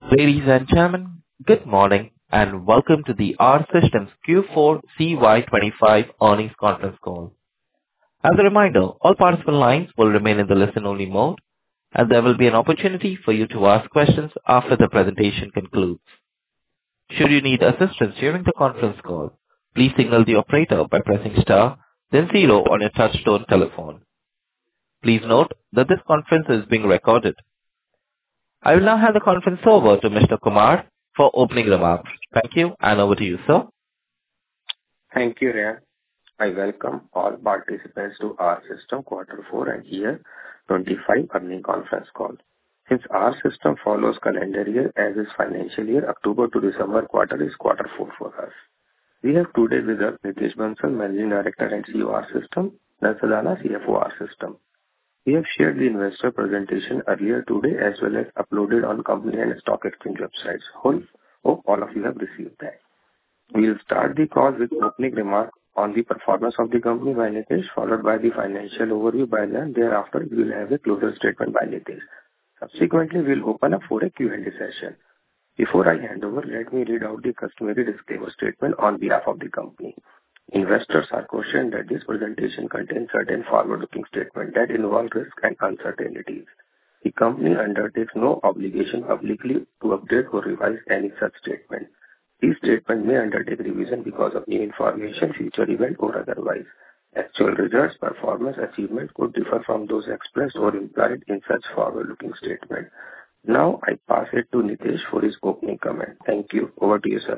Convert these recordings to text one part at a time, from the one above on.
Ladies and gentlemen, good morning, and welcome to the R Systems Q4 CY25 earnings conference call. As a reminder, all participant lines will remain in the listen-only mode, and there will be an opportunity for you to ask questions after the presentation concludes. Should you need assistance during the conference call, please signal the operator by pressing star, then zero on your touchtone telephone. Please note that this conference is being recorded. I will now hand the conference over to Mr. Kumar for opening remarks. Thank you, and over to you, sir. Thank you, Ryan. I welcome all participants to our System Quarter 4 and Year 25 earnings conference call. Since our system follows calendar year as is financial year, October to December quarter is quarter 4 for us. We have today with us Nitesh Bansal, Managing Director and CEO our system, Nand Sadana, CFO our system. We have shared the investor presentation earlier today as well as uploaded on company and stock exchange websites. Hope all of you have received that. We will start the call with opening remarks on the performance of the company by Nitesh, followed by the financial overview by Nand. Thereafter, we will have a closing statement by Nitesh. Subsequently, we will open up for a Q&A session. Before I hand over, let me read out the customary disclaimer statement on behalf of the company. Investors are cautioned that this presentation contains certain forward-looking statements that involve risk and uncertainties. The company undertakes no obligation publicly to update or revise any such statement. These statements may undertake revision because of new information, future event, or otherwise. Actual results, performance, achievement could differ from those expressed or implied in such forward-looking statement. Now, I pass it to Nitesh for his opening comment. Thank you. Over to you, sir.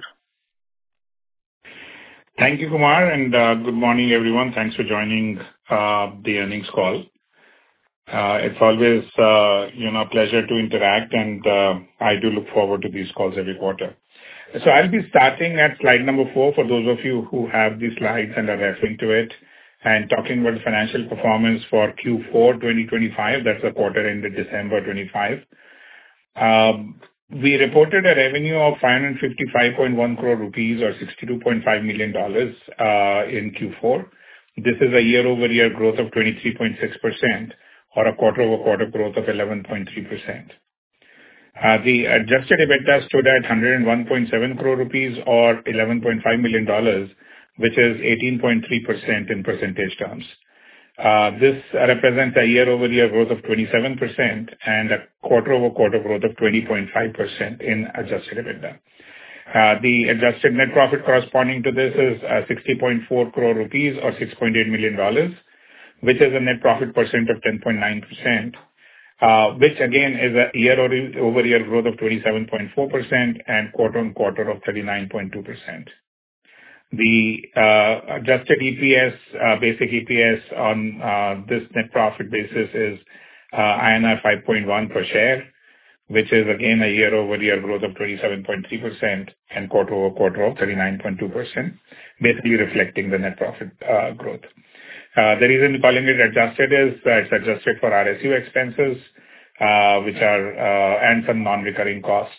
Thank you, Kumar, and good morning, everyone. Thanks for joining the earnings call. It's always a pleasure to interact, and I do look forward to these calls every quarter. So I'll be starting at slide number 4 for those of you who have the slides and are referring to it, and talking about the financial performance for Q4 2025. That's the quarter ended December 25. We reported a revenue of 555.1 crore rupees or $62.5 million in Q4. This is a year-over-year growth of 23.6% or a quarter-over-quarter growth of 11.3%. The adjusted EBITDA stood at 101.7 crore rupees or $11.5 million, which is 18.3% in percentage terms. This represents a year-over-year growth of 27% and a quarter-over-quarter growth of 20.5% in adjusted EBITDA. The adjusted net profit corresponding to this is 60.4 crore rupees or $6.8 million, which is a net profit percent of 10.9%, which again is a year-over-year growth of 27.4% and quarter-on-quarter of 39.2%. The adjusted EPS, basic EPS on this net profit basis is INR 5.1 per share, which is again a year-over-year growth of 27.3% and quarter-over-quarter of 39.2%, basically reflecting the net profit growth. The reason we're calling it adjusted is it's adjusted for RSU expenses, which are and some non-recurring costs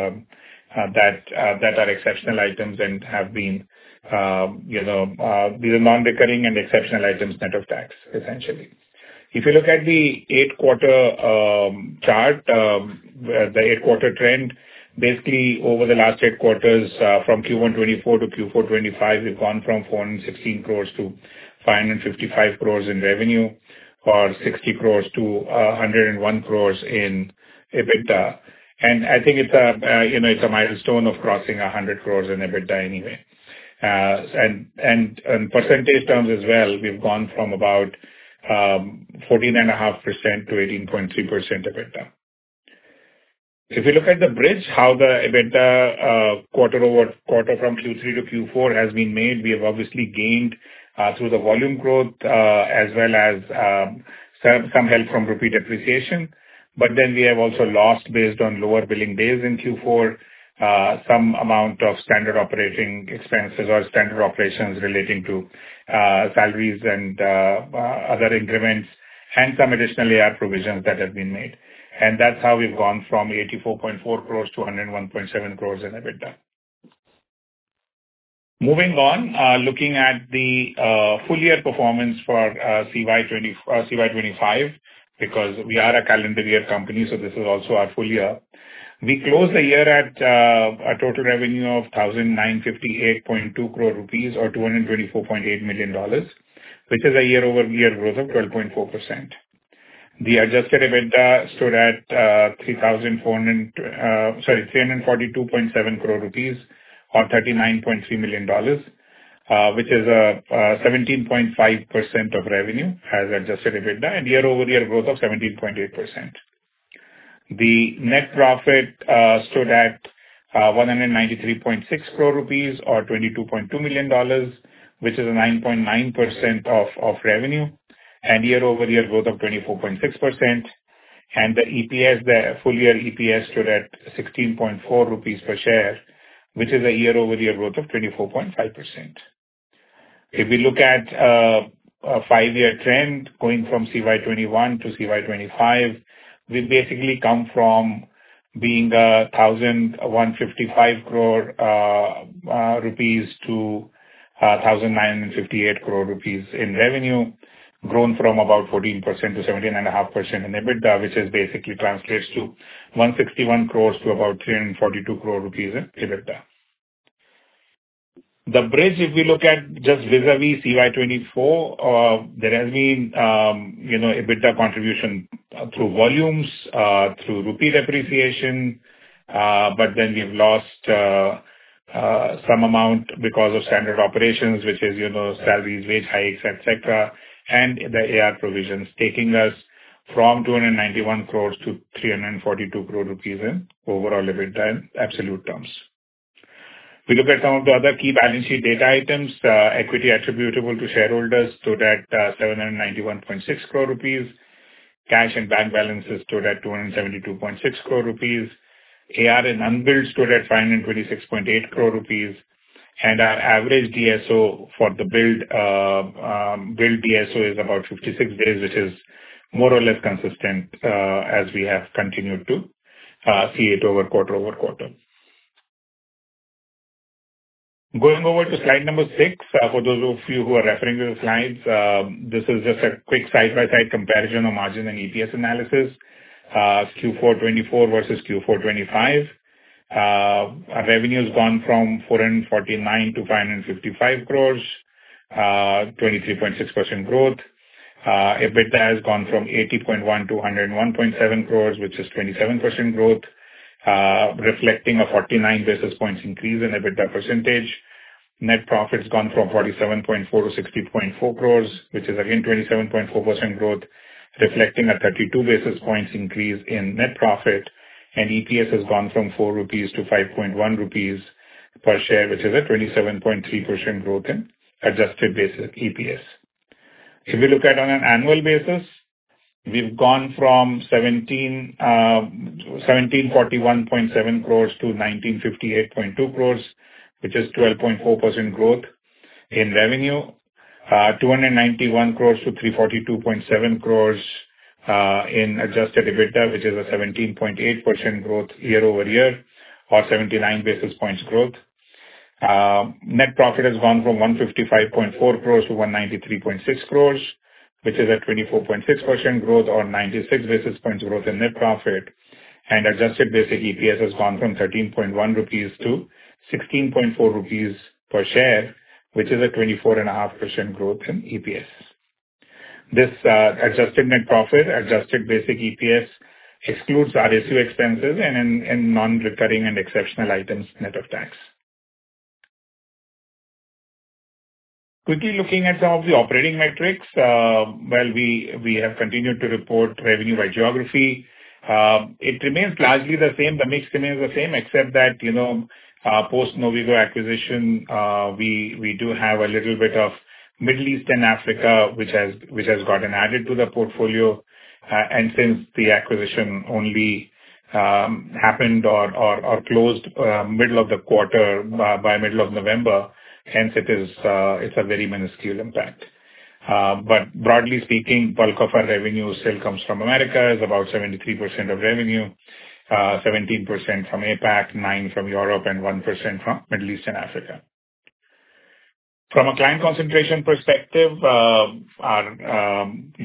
that are exceptional items and have been these are non-recurring and exceptional items net of tax, essentially. If you look at the 8-quarter chart, the 8-quarter trend, basically over the last 8 quarters, from Q1 24 to Q4 25, we've gone from 416 crores to 555 crores in revenue, or 60 crores to 101 crores in EBITDA. And I think it's it's a milestone of crossing 100 crores in EBITDA anyway. And in percentage terms as well, we've gone from about 14.5% to 18.3% EBITDA. If you look at the bridge, how the EBITDA quarter-over-quarter from Q3 to Q4 has been made, we have obviously gained through the volume growth as well as some help from rupee depreciation. But then we have also lost based on lower billing days in Q4, some amount of standard operating expenses or standard operations relating to salaries and other increments, and some additional AR provisions that have been made. And that's how we've gone from 84.4 crores to 101.7 crores in EBITDA. Moving on, looking at the full year performance for CY25, because we are a calendar year company, so this is also our full year. We closed the year at a total revenue of 1,958.2 crore rupees or $224.8 million, which is a year-over-year growth of 12.4%. The adjusted EBITDA stood at 342.7 crore rupees or $39.3 million, which is a 17.5% of revenue as adjusted EBITDA and year-over-year growth of 17.8%. The net profit stood at 193.6 crore rupees or $22.2 million, which is a 9.9% of revenue and year-over-year growth of 24.6%. And the EPS, the full year EPS stood at 16.4 rupees per share, which is a year-over-year growth of 24.5%. If we look at a 5-year trend going from CY21 to CY25, we basically come from being 1,155 crore rupees to 1,958 crore rupees in revenue, grown from about 14% to 17.5% in EBITDA, which is basically translates to 161 crores to about 342 crore rupees in EBITDA. The bridge, if we look at just vis-a-vis CY24, there has been, EBITDA contribution through volumes, through rupee depreciation, but then we've lost some amount because of standard operations, which is, salaries, wage hikes, etc., and the AR provisions, taking us from 291 crores to 342 crore rupees in overall EBITDA in absolute terms. We look at some of the other key balance sheet data items. Equity attributable to shareholders stood at 791.6 crore rupees. Cash and bank balances stood at 272.6 crore rupees. AR and unbilled stood at 526.8 crore rupees. And our average DSO for the billed DSO is about 56 days, which is more or less consistent as we have continued to see it over quarter. Going over to slide number 6, for those of you who are referring to the slides, this is just a quick side-by-side comparison of margin and EPS analysis, Q4 24 versus Q4 25. Our revenue has gone from 449 to 555 crores, 23.6% growth. EBITDA has gone from 80.1 to 101.7 crores, which is 27% growth, reflecting a 49 basis points increase in EBITDA percentage. Net profit's gone from 47.4 to 60.4 crores, which is again 27.4% growth, reflecting a 32 basis points increase in net profit. And EPS has gone from 4 rupees to 5.1 rupees per share, which is a 27.3% growth in adjusted basic EPS. If we look at on an annual basis, we've gone from 1741.7 crores to 1958.2 crores, which is 12.4% growth in revenue. 291 crores to 342.7 crores in adjusted EBITDA, which is a 17.8% growth year-over-year or 79 basis points growth. Net profit has gone from 155.4 crores to 193.6 crores, which is a 24.6% growth or 96 basis points growth in net profit. And adjusted basic EPS has gone from 13.1 rupees to 16.4 rupees per share, which is a 24.5% growth in EPS. This adjusted net profit, adjusted basic EPS excludes RSU expenses and non-recurring and exceptional items net of tax. Quickly looking at some of the operating metrics, we have continued to report revenue by geography. It remains largely the same. The mix remains the same, except that, post Novigo acquisition, we do have a little bit of Middle East and Africa, which has gotten added to the portfolio. And since the acquisition only happened or closed middle of the quarter by middle of November, hence it's a very minuscule impact. But broadly speaking, bulk of our revenue still comes from America, is about 73% of revenue, 17% from APAC, 9% from Europe, and 1% from Middle East and Africa. From a client concentration perspective, our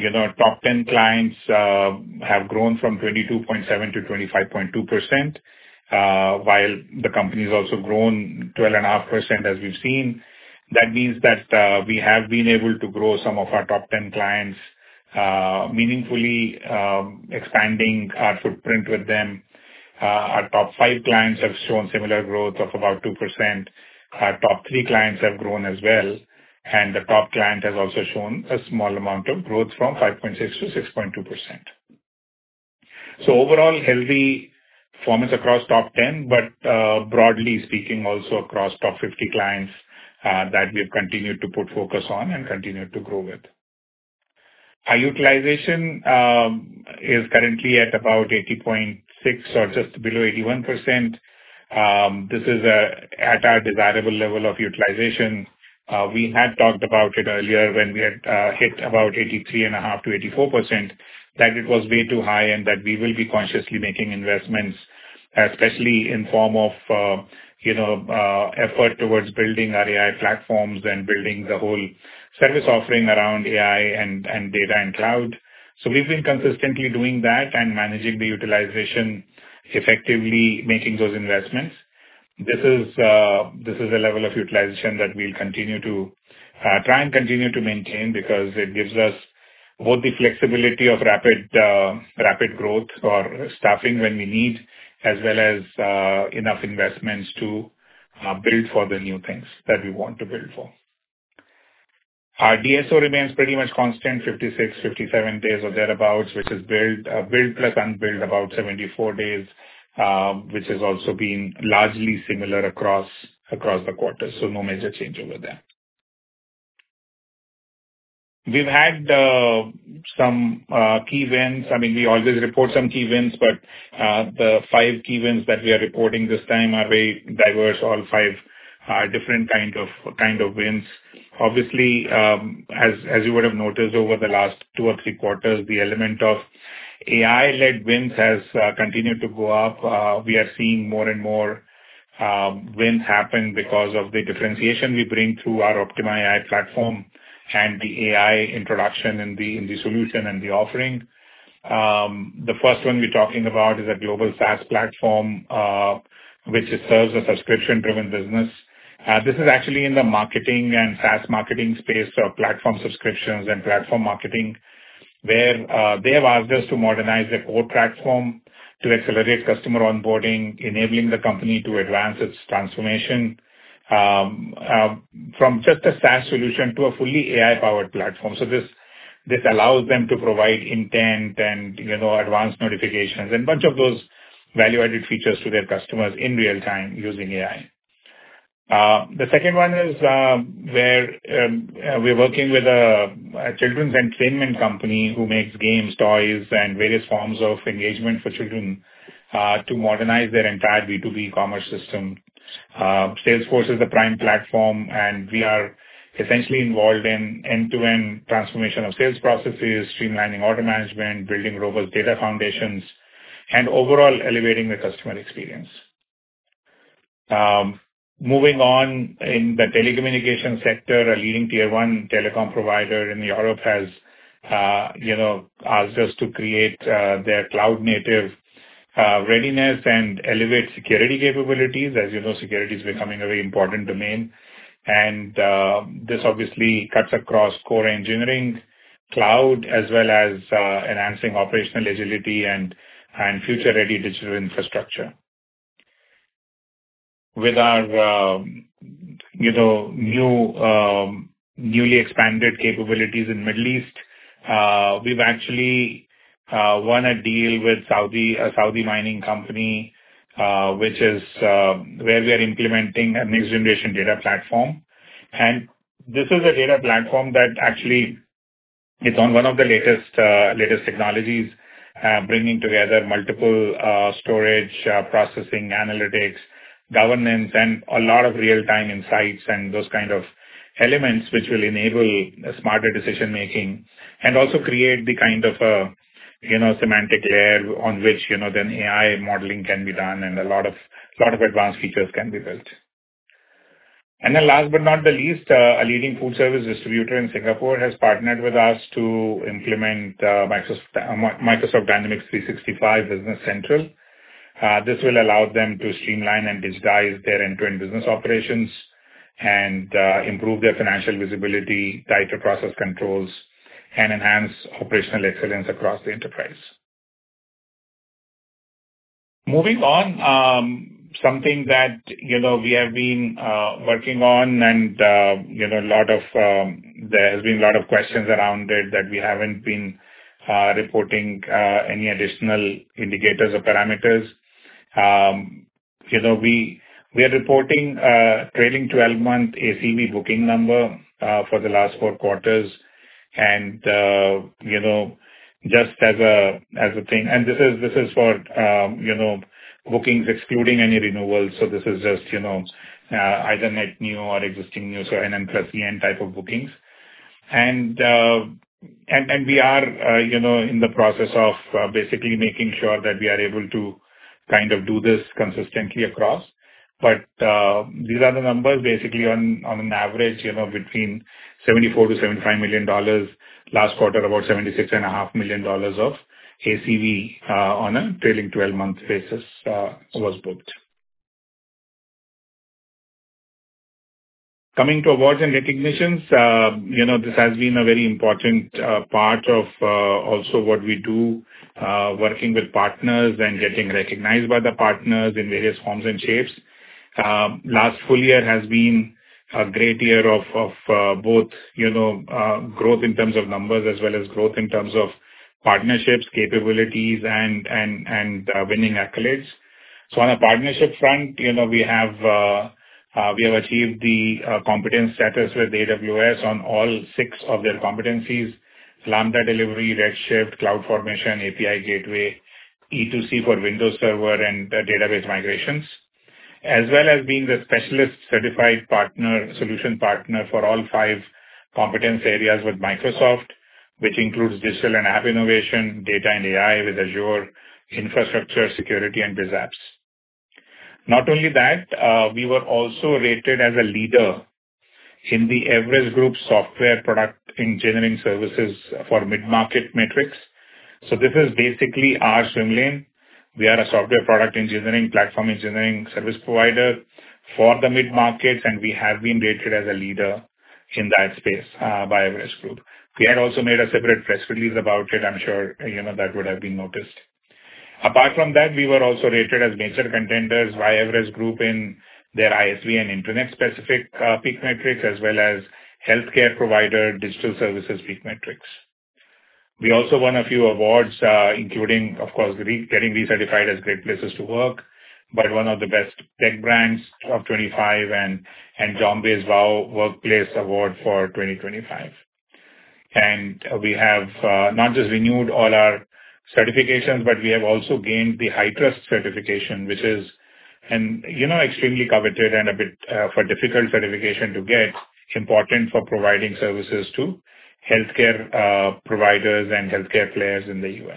top 10 clients have grown from 22.7 to 25.2%. while the company's also grown 12.5% as we've seen. That means that we have been able to grow some of our top 10 clients, meaningfully expanding our footprint with them. Our top 5 clients have shown similar growth of about 2%. Our top 3 clients have grown as well, and the top client has also shown a small amount of growth from 5.6 to 6.2%. So overall, healthy performance across top 10, but broadly speaking, also across top 50 clients that we've continued to put focus on and continue to grow with. Our utilization is currently at about 80.6 or just below 81%. This is at our desirable level of utilization. We had talked about it earlier when we had hit about 83.5 to 84%, that it was way too high and that we will be consciously making investments, especially in form of effort towards building our AI platforms and building the whole service offering around AI and data and cloud. So we've been consistently doing that and managing the utilization effectively, making those investments. This is a level of utilization that we'll continue to try and continue to maintain, because it gives us both the flexibility of rapid growth or staffing when we need, as well as enough investments to build for the new things that we want to build for. Our DSO remains pretty much constant, 56, 57 days or thereabouts, which is billed plus unbilled about 74 days, which has also been largely similar across the quarters, so no major change over there. We've had some key wins. I mean, we always report some key wins, but the 5 key wins that we are reporting this time are very diverse. All 5 are different kind of wins. Obviously, as you would have noticed over the last 2 or 3 quarters, the element of AI-led wins has continued to go up. We are seeing more and more wins happen because of the differentiation we bring through our Optima AI platform and the AI introduction in the solution and the offering. The first one we're talking about is a global SaaS platform, which serves a subscription-driven business. This is actually in the marketing and SaaS marketing space of platform subscriptions and platform marketing, where they have asked us to modernize their core platform to accelerate customer onboarding, enabling the company to advance its transformation from just a SaaS solution to a fully AI-powered platform. So this allows them to provide intent and advanced notifications and a bunch of those value-added features to their customers in real time using AI. The second one is where we're working with a children's entertainment company who makes games, toys, and various forms of engagement for children to modernize their entire B2B commerce system. Salesforce is the prime platform, and we are essentially involved in end-to-end transformation of sales processes, streamlining order management, building robust data foundations, and overall elevating the customer experience. Moving on, in the telecommunications sector, a leading tier 1 telecom provider in Europe has asked us to create their cloud-native readiness and elevate security capabilities. As you know, security is becoming a very important domain. And this obviously cuts across core engineering, cloud, as well as enhancing operational agility and future-ready digital infrastructure. With our newly expanded capabilities in Middle East, we've actually won a deal with a Saudi mining company, which is where we are implementing a next generation data platform. And this is a data platform that actually is on one of the latest technologies, bringing together multiple storage, processing, analytics, governance, and a lot of real-time insights and those kind of elements which will enable smarter decision making and also create the kind of semantic layer on which then AI modeling can be done and a lot of advanced features can be built. And then last but not the least, a leading food service distributor in Singapore has partnered with us to implement Microsoft Dynamics 365 Business Central. This will allow them to streamline and digitize their end-to-end business operations and improve their financial visibility, tighter process controls, and enhance operational excellence across the enterprise. Moving on, something that, we have been working on and, there has been a lot of questions around it that we haven't been reporting any additional indicators or parameters. We are reporting trailing 12-month ACV booking number for the last 4 quarters. And, just as a thing, and this is for, bookings excluding any renewals. So this is just, either net new or existing new, so NN plus EN type of bookings. And we are, in the process of basically making sure that we are able to kind of do this consistently across. But these are the numbers basically on an average, between $74 to $75 million. Last quarter, about $76.5 million of ACV on a trailing 12-month basis was booked. Coming to awards and recognitions, this has been a very important part of also what we do, working with partners and getting recognized by the partners in various forms and shapes. Last full year has been a great year of both, growth in terms of numbers as well as growth in terms of partnerships, capabilities, and winning accolades. So on a partnership front, we have achieved the competence status with AWS on all 6 of their competencies: Lambda delivery, Redshift, CloudFormation, API Gateway, E2C for Windows Server, and database migrations, as well as being the specialist certified solution partner for all 5 competence areas with Microsoft, which includes digital and app innovation, data and AI with Azure, infrastructure, security, and BizApps. Not only that, we were also rated as a leader in the Everest Group Software Product Engineering Services for Mid-Market Metrics. So this is basically our swim lane. We are a software product engineering, platform engineering service provider for the mid-markets, and we have been rated as a leader in that space by Everest Group. We had also made a separate press release about it. I'm sure, that would have been noticed. Apart from that, we were also rated as major contenders by Everest Group in their ISV and internet-specific PEAK metrics, as well as healthcare provider digital services PEAK metrics. We also won a few awards, including, of course, getting recertified as Great Places to Work, but one of the best tech brands of 25 and Jombe's Wow Workplace Award for 2025. And we have not just renewed all our certifications, but we have also gained the HITRUST certification, which is extremely coveted and a bit of a difficult certification to get, important for providing services to healthcare providers and healthcare players in the US.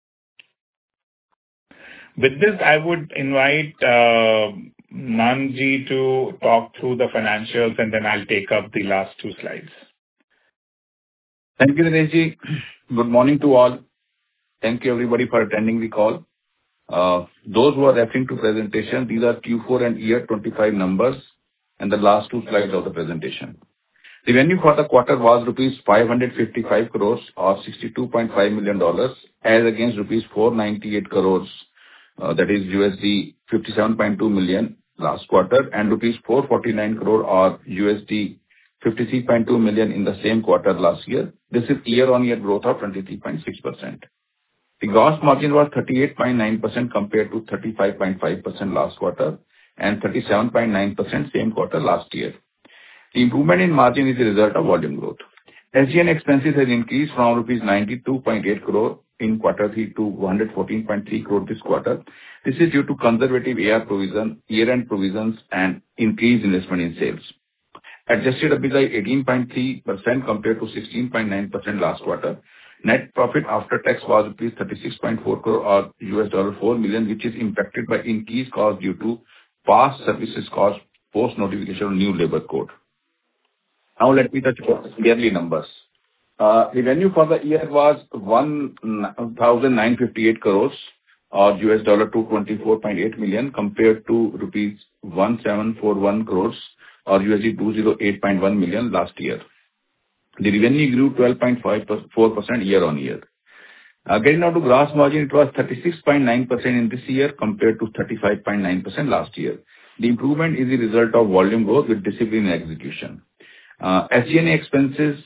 With this, I would invite Nanji to talk through the financials, and then I'll take up the last 2 slides. Thank you, Dineshji. Good morning to all. Thank you, everybody, for attending the call. Those who are referring to presentation, these are Q4 and year 25 numbers and the last 2 slides of the presentation. Revenue for the quarter was rupees 555 crores or $62.5 million, as against rupees 498 crores, that is $57.2 million last quarter, and rupees 449 crore or $53.2 million in the same quarter last year. This is year-on-year growth of 23.6%. The gross margin was 38.9% compared to 35.5% last quarter and 37.9% same quarter last year. The improvement in margin is a result of volume growth. SG&A expenses has increased from rupees 92.8 crore in quarter 3 to 114.3 crore this quarter. This is due to conservative AR provision, year-end provisions, and increased investment in sales. Adjusted EBITDA 18.3% compared to 16.9% last quarter. Net profit after tax was rupees 36.4 crore or $4 million, which is impacted by increased cost due to past services cost post notification of new labor code. Now let me touch upon yearly numbers. Revenue for the year was 1,958 crores or $224.8 million, compared to rupees 1,741 crores or $208.1 million last year. The revenue grew 12.4% year-on-year. Getting now to gross margin, it was 36.9% in this year compared to 35.9% last year. The improvement is the result of volume growth with discipline and execution. SG&A expenses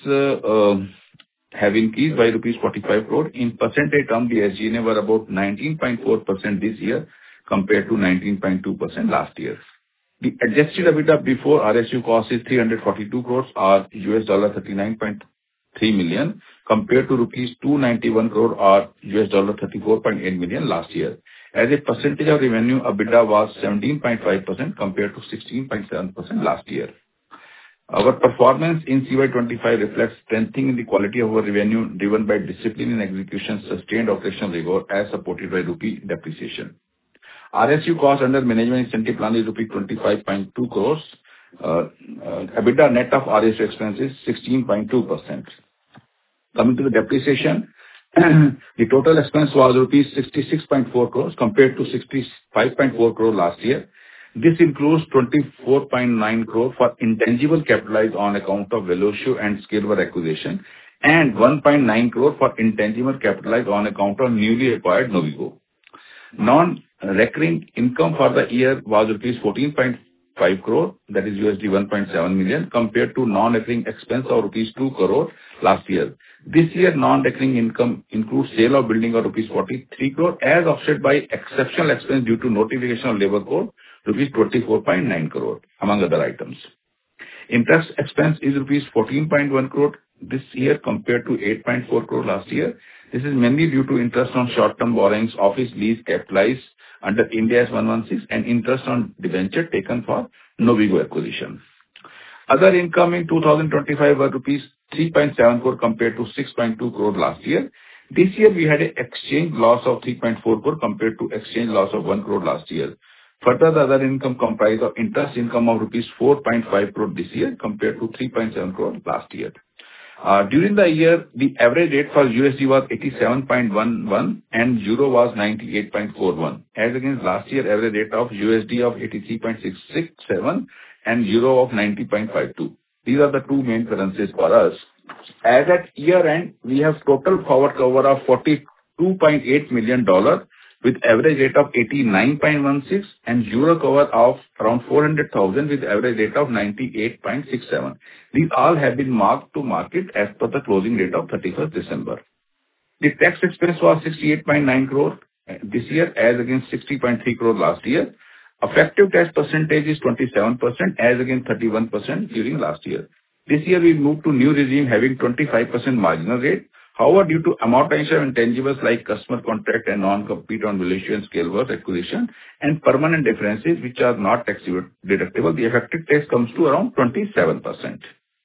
have increased by rupees 45 crore. In percentage term, the SG&A were about 19.4% this year compared to 19.2% last year. The adjusted EBITDA before RSU cost is 342 crores or $39.3 million compared to rupees 291 crore or $34.8 million last year. As a percentage of revenue, EBITDA was 17.5% compared to 16.7% last year. Our performance in CY25 reflects strengthening in the quality of our revenue driven by discipline and execution, sustained operational rigor as supported by rupee depreciation. RSU cost under management incentive plan is rupee 25.2 crores. EBITDA net of RSU expenses 16.2%. Coming to the depreciation, the total expense was rupees 66.4 crores compared to 65.4 crore last year. This includes 24.9 crore for intangible capitalized on account of Velocio and Scaleware acquisition and 1.9 crore for intangible capitalized on account of newly acquired Novigo. Non-recurring income for the year was rupees 14.5 crore, that is $1.7 million, compared to non-recurring expense of rupees 2 crore last year. This year, non-recurring income includes sale of building of rupees 43 crore as offset by exceptional expense due to notification of labor code, rupees 24.9 crore, among other items. Interest expense is rupees 14.1 crore this year compared to 8.4 crore last year. This is mainly due to interest on short-term borrowings, office lease capitalized under Ind AS 116 and interest on debenture taken for Novigo acquisition. Other income in 2025 were rupees 3.7 crore compared to 6.2 crore last year. This year we had an exchange loss of 3.4 crore compared to exchange loss of 1 crore last year. Further, the other income comprised of interest income of rupees 4.5 crore this year compared to 3.7 crore last year. During the year, the average rate for USD was 87.11 and Euro was 98.41, as against last year average rate of USD of 83.667 and Euro of 90.52. These are the two main currencies for us. As at year end, we have total forward cover of $42.8 million with average rate of 89.16 and Euro cover of around 400,000 with average rate of 98.67. These all have been marked to market as per the closing date of 31st December. The tax expense was 68.9 crore this year as against 60.3 crore last year. Effective tax percentage is 27% as against 31% during last year. This year we moved to new regime having 25% marginal rate. However, due to amortization of intangibles like customer contract and non-compete on Velocio and Scaleware acquisition and permanent differences which are not tax deductible, the effective tax comes to around 27%.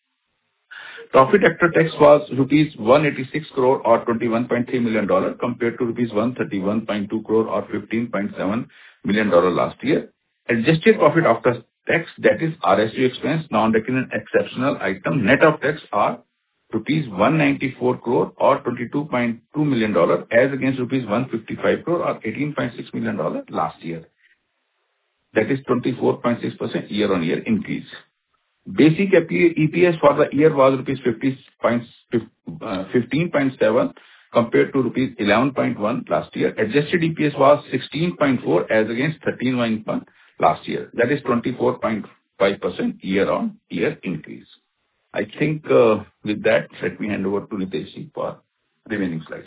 Profit after tax was rupees 186 crore or $21.3 million compared to rupees 131.2 crore or $15.7 million last year. Adjusted profit after tax, that is RSU expense, non-recurring exceptional item, net of tax are rupees 194 crore or $22.2 million as against rupees 155 crore or $18.6 million last year. That is 24.6% year-on-year increase. Basic EPS for the year was rupees 15.7 compared to rupees 11.1 last year. Adjusted EPS was 16.4 as against 13.1 last year. That is 24.5% year-on-year increase. I think with that, let me hand over to Nitesh for remaining slides.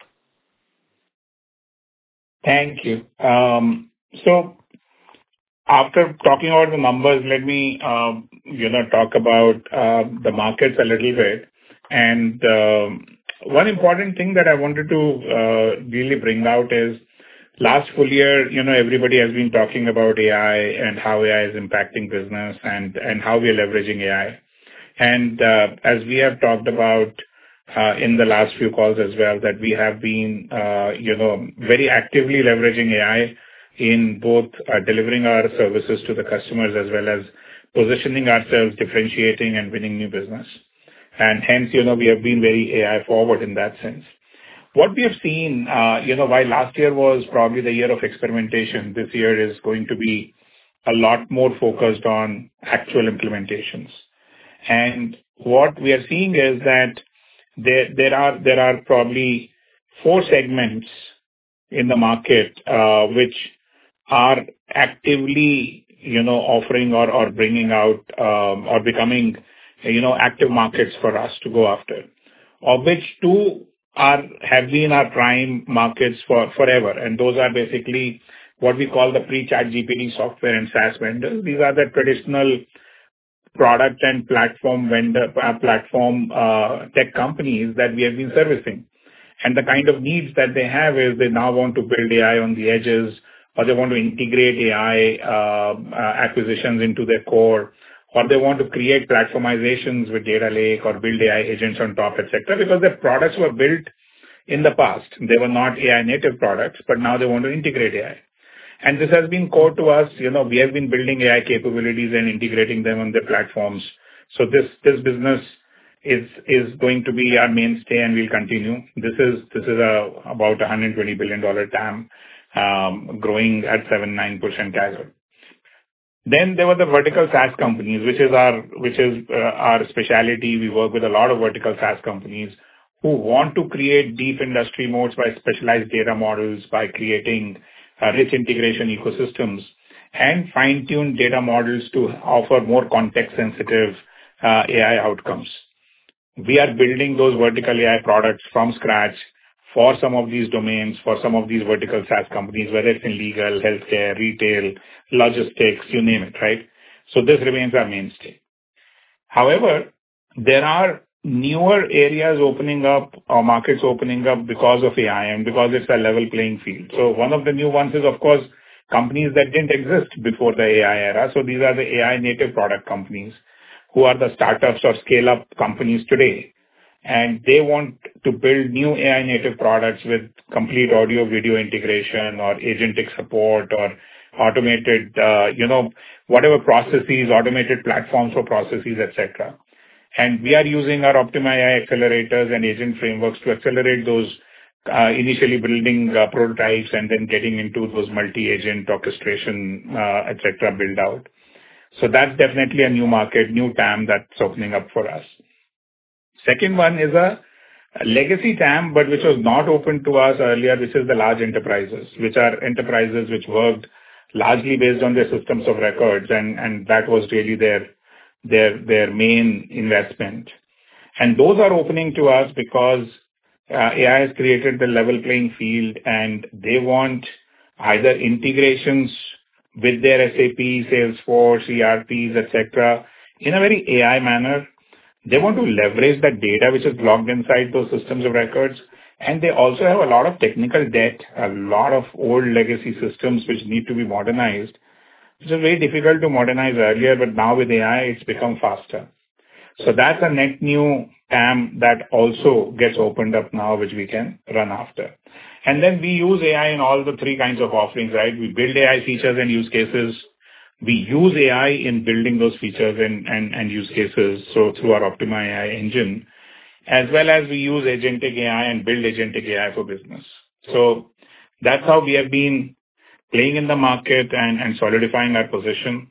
Thank you. So after talking about the numbers, let me talk about the markets a little bit. And one important thing that I wanted to really bring out is last full year, everybody has been talking about AI and how AI is impacting business and how we are leveraging AI. And as we have talked about in the last few calls as well, that we have been, very actively leveraging AI in both delivering our services to the customers as well as positioning ourselves, differentiating and winning new business. And hence, we have been very AI forward in that sense. What we have seen, while last year was probably the year of experimentation, this year is going to be a lot more focused on actual implementations. And what we are seeing is that there are probably four segments in the market which are actively offering or bringing out or becoming active markets for us to go after, of which two have been our prime markets for forever. And those are basically what we call the pre-chat GPT software and SaaS vendors. These are the traditional product and platform tech companies that we have been servicing. And the kind of needs that they have is they now want to build AI on the edges, or they want to integrate AI acquisitions into their core, or they want to create platformizations with data lake or build AI agents on top, etc. Because their products were built in the past. They were not AI native products, but now they want to integrate AI. And this has been core to us. We have been building AI capabilities and integrating them on their platforms. So this business is going to be our mainstay, and will continue. This is about $120 billion TAM, growing at 7-9% CAGR. Then there were the vertical SaaS companies, which is our specialty. We work with a lot of vertical SaaS companies who want to create deep industry moats by specialized data models, by creating rich integration ecosystems, and fine-tuned data models to offer more context-sensitive AI outcomes. We are building those vertical AI products from scratch for some of these domains, for some of these vertical SaaS companies, whether it's in legal, healthcare, retail, logistics, you name it, right? So this remains our mainstay. However, there are newer areas opening up or markets opening up because of AI and because it's a level playing field. So one of the new ones is, of course, companies that didn't exist before the AI era. So these are the AI native product companies who are the startups or scale-up companies today. And they want to build new AI native products with complete audio video integration or agentic support or automated, whatever processes, automated platforms for processes, etc. And we are using our Optima AI accelerators and agent frameworks to accelerate those, initially building prototypes and then getting into those multi-agent orchestration, etc. build out. So that's definitely a new market, new TAM that's opening up for us. Second one is a legacy TAM, but which was not open to us earlier, which is the large enterprises, which are enterprises which worked largely based on their systems of records, and that was really their main investment. And those are opening to us because AI has created the level playing field, and they want either integrations with their SAP, Salesforce, ERPs, etc. in a very AI manner. They want to leverage the data which is logged inside those systems of records. And they also have a lot of technical debt, a lot of old legacy systems which need to be modernized, which is very difficult to modernize earlier, but now with AI, it's become faster. So that's a net new TAM that also gets opened up now, which we can run after. And then we use AI in all the three kinds of offerings, right? We build AI features and use cases. We use AI in building those features and use cases, so through our Optima AI engine, as well as we use agentic AI and build agentic AI for business. So that's how we have been playing in the market and solidifying our position.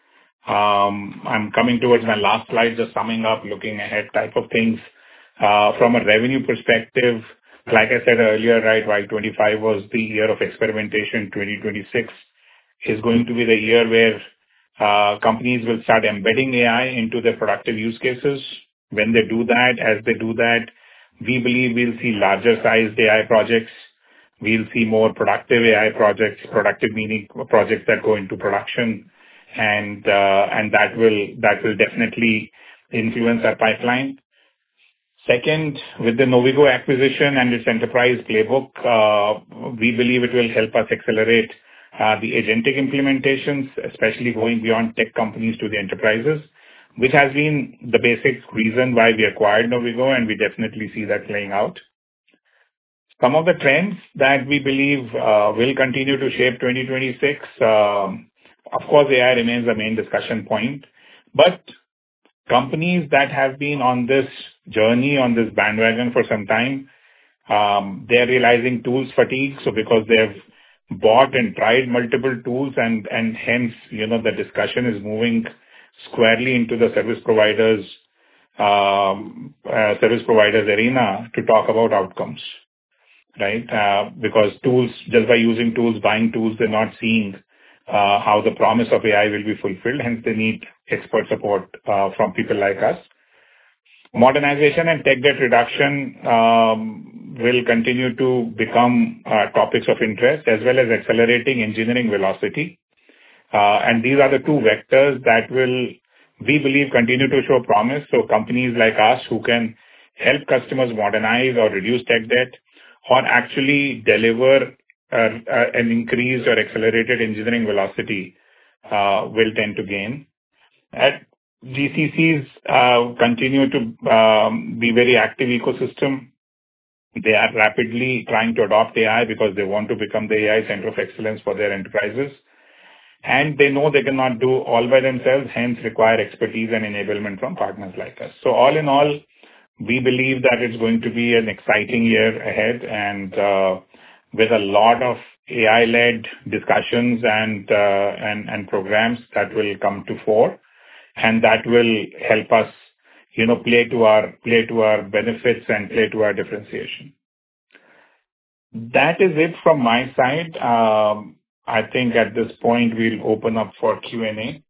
I'm coming towards my last slide, just summing up, looking ahead type of things. From a revenue perspective, like I said earlier, right, while 25 was the year of experimentation, 2026 is going to be the year where companies will start embedding AI into their productive use cases. When they do that, as they do that, we believe we'll see larger sized AI projects. We'll see more productive AI projects, productive meaning projects that go into production, and that will definitely influence our pipeline. Second, with the Novigo acquisition and its enterprise playbook, we believe it will help us accelerate the agentic implementations, especially going beyond tech companies to the enterprises, which has been the basic reason why we acquired Novigo, and we definitely see that playing out. Some of the trends that we believe will continue to shape 2026, of course, AI remains the main discussion point, but companies that have been on this journey, on this bandwagon for some time, They're realizing tools fatigue. So because they've bought and tried multiple tools and hence, the discussion is moving squarely into the service providers arena to talk about outcomes, right? Because tools, just by using tools, buying tools, they're not seeing how the promise of AI will be fulfilled. Hence, they need expert support from people like us. Modernization and tech debt reduction will continue to become topics of interest, as well as accelerating engineering velocity. And these are the two vectors that will, we believe, continue to show promise. So companies like us who can help customers modernize or reduce tech debt or actually deliver an increased or accelerated engineering velocity will tend to gain. At GCCs continue to be very active ecosystem. They are rapidly trying to adopt AI because they want to become the AI center of excellence for their enterprises. And they know they cannot do all by themselves, hence require expertise and enablement from partners like us. So all in all, we believe that it's going to be an exciting year ahead, and with a lot of AI-led discussions and programs that will come to fore, and that will help us, play to our benefits and play to our differentiation. That is it from my side. I think at this point we'll open up for Q&A.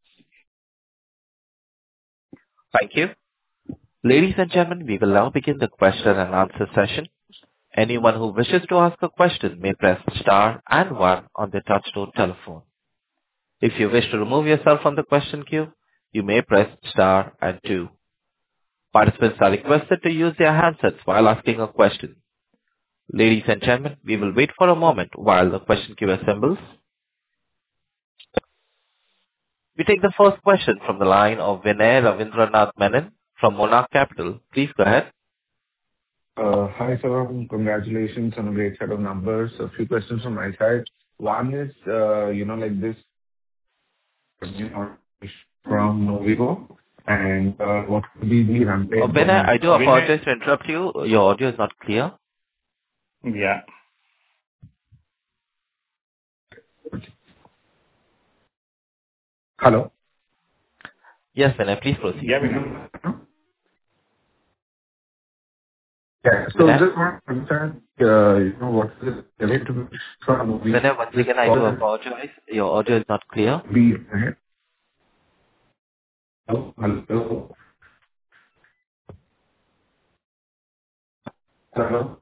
Thank you. Ladies and gentlemen, we will now begin the question and answer session. Anyone who wishes to ask a question may press star and one on their touchtone telephone. If you wish to remove yourself from the question queue, you may press star and two. Participants are requested to use their handsets while asking a question. Ladies and gentlemen, we will wait for a moment while the question queue assembles. We take the first question from the line of Vinay Ravindranath Menon from Monarch Capital. Please go ahead. Hi, sir. Congratulations on a great set of numbers. A few questions from my side. One is, like this from Novigo, and what would be the run rate? Vinay, I do apologize to interrupt you. Your audio is not clear. Yeah. Hello? Yes, Vinay, please proceed. Yeah, Vinay. Yeah. So just want to understand, what is the rate from Novigo? Vinay, once again, I do apologize. Your audio is not clear. Hello? Hello?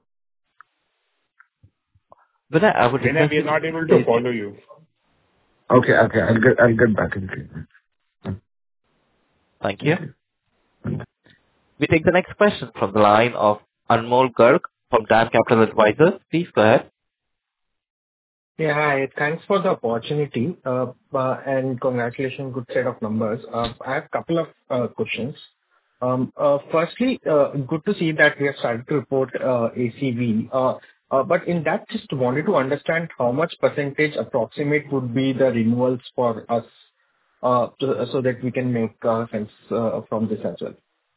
Vinay, I would Vinay, we are not able to follow you. Okay. I'll get back in queue. Thank you. We take the next question from the line of Anmol Garg from DAM Capital Advisors. Please go ahead. Yeah, hi. Thanks for the opportunity, and congratulations, good set of numbers. I have a couple of questions. Firstly, good to see that we have started to report ACV. But in that, just wanted to understand how much percentage approximate would be the renewals for us, so that we can make sense from this as well.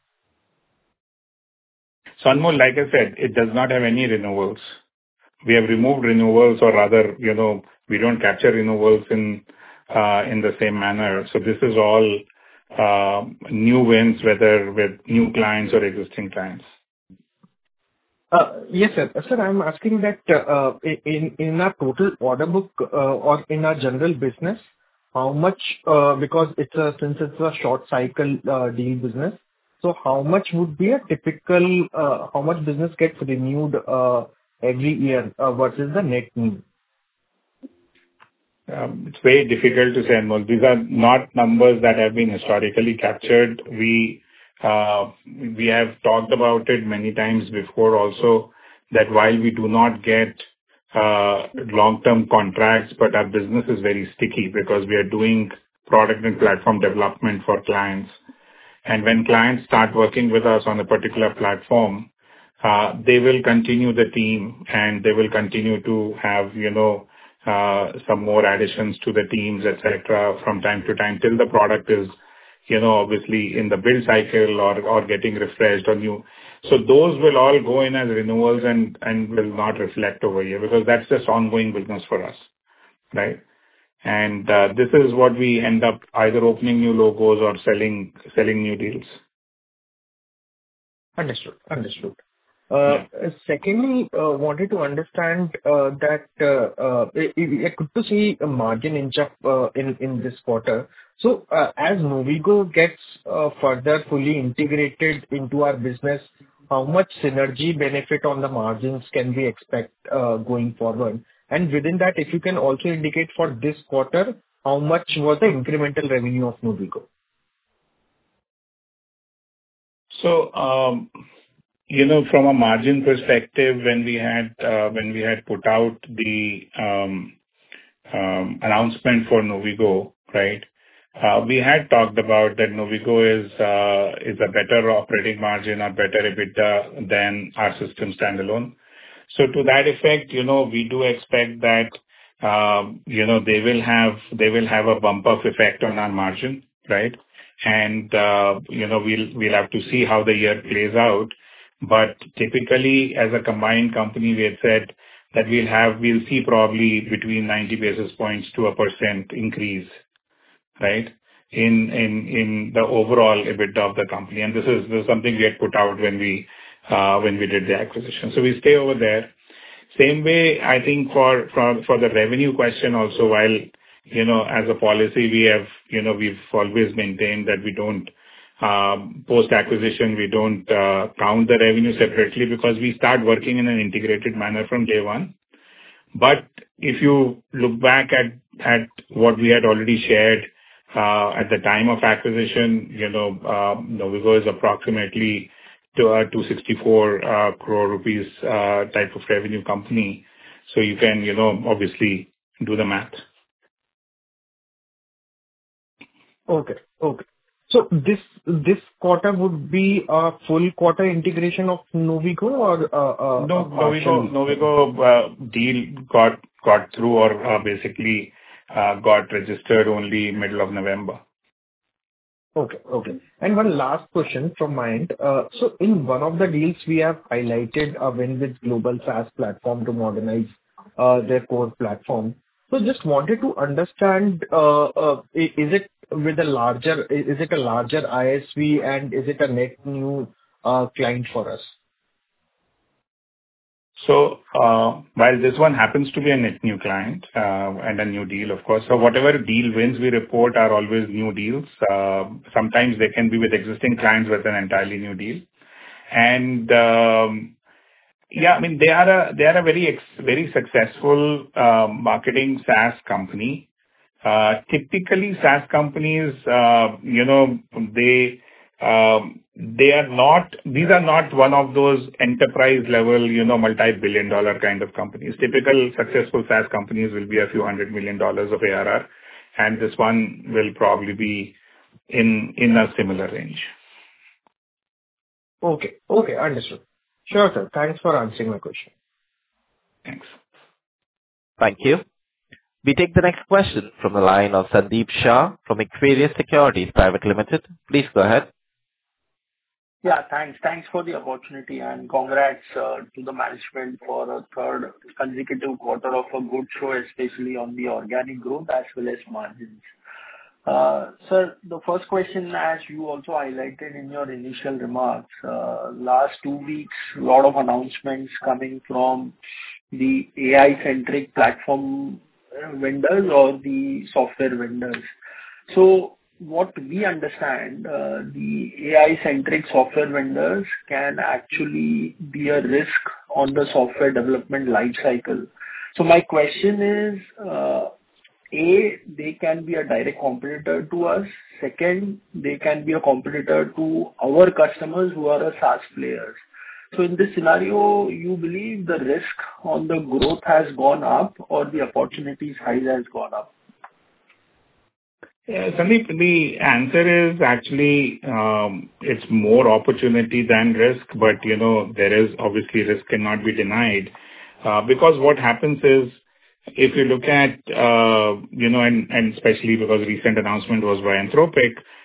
So Anmol, like I said, it does not have any renewals. We have removed renewals, or rather, we don't capture renewals in the same manner. So this is all new wins, whether with new clients or existing clients. Yes, sir. Sir, I'm asking that in our total order book, or in our general business, how much, because since it's a short cycle deal business, so how much would be a typical, how much business gets renewed every year versus the net new? It's very difficult to say, Anmol. These are not numbers that have been historically captured. We have talked about it many times before also, that while we do not get long-term contracts, but our business is very sticky because we are doing product and platform development for clients. And when clients start working with us on a particular platform, they will continue the team, and they will continue to have, some more additions to the teams, etc., from time to time, till the product is obviously in the build cycle or getting refreshed or new. So those will all go in as renewals and will not reflect over here because that's just ongoing business for us, right? And this is what we end up either opening new logos or selling new deals. Understood. Yeah. Secondly, wanted to understand that good to see a margin inch up in this quarter. So, as Novigo gets further fully integrated into our business, how much synergy benefit on the margins can we expect going forward? And within that, if you can also indicate for this quarter, how much was the incremental revenue of Novigo? So, from a margin perspective, when we had put out the announcement for Novigo, right? We had talked about that Novigo is a better operating margin or better EBITDA than our system standalone. So to that effect, we do expect that they will have a bump up effect on our margin, right? And we'll have to see how the year plays out. But typically, as a combined company, we had said that we'll see probably between 90 basis points to 1% increase, right, in the overall EBITDA of the company. And this is something we had put out when we did the acquisition. So we stay over there. Same way, I think for the revenue question also, while as a policy we've always maintained that we don't post-acquisition, we don't count the revenue separately because we start working in an integrated manner from day one. But if you look back at what we had already shared at the time of acquisition, Novigo is approximately to a 264 crore rupees type of revenue company. So you can, obviously do the math. Okay. So this quarter would be a full quarter integration of Novigo or No, Novigo deal got through or basically got registered only middle of November. Okay. And one last question from my end. So in one of the deals, we have highlighted a win with global SaaS platform to modernize their core platform. So just wanted to understand, is it a larger ISV and is it a net new client for us? So while this one happens to be a net new client and a new deal, of course, so whatever deal wins we report are always new deals. Sometimes they can be with existing clients with an entirely new deal. And yeah, I mean, they are a very successful marketing SaaS company. Typically, SaaS companies, these are not one of those enterprise level, multi-billion-dollar kind of companies. Typical successful SaaS companies will be a few $100 million of ARR, and this one will probably be in a similar range. Okay, understood. Sure, sir. Thanks for answering my question. Thanks. Thank you. We take the next question from the line of Sandeep Shah from Equirus Securities Private Limited. Please go ahead. Yeah, thanks. Thanks for the opportunity and congrats to the management for a third consecutive quarter of a good show, especially on the organic growth as well as margins. Sir, the first question, as you also highlighted in your initial remarks, last 2 weeks, a lot of announcements coming from the AI-centric platform vendors or the software vendors. So what we understand, the AI-centric software vendors can actually be a risk on the software development lifecycle. So my question is, they can be a direct competitor to us. Second, they can be a competitor to our customers who are a SaaS players. So in this scenario, you believe the risk on the growth has gone up or the opportunity size has gone up? Yeah, Sandeep, the answer is actually it's more opportunity than risk, but there is obviously risk cannot be denied because what happens is if you look at and especially because recent announcement was by Anthropic,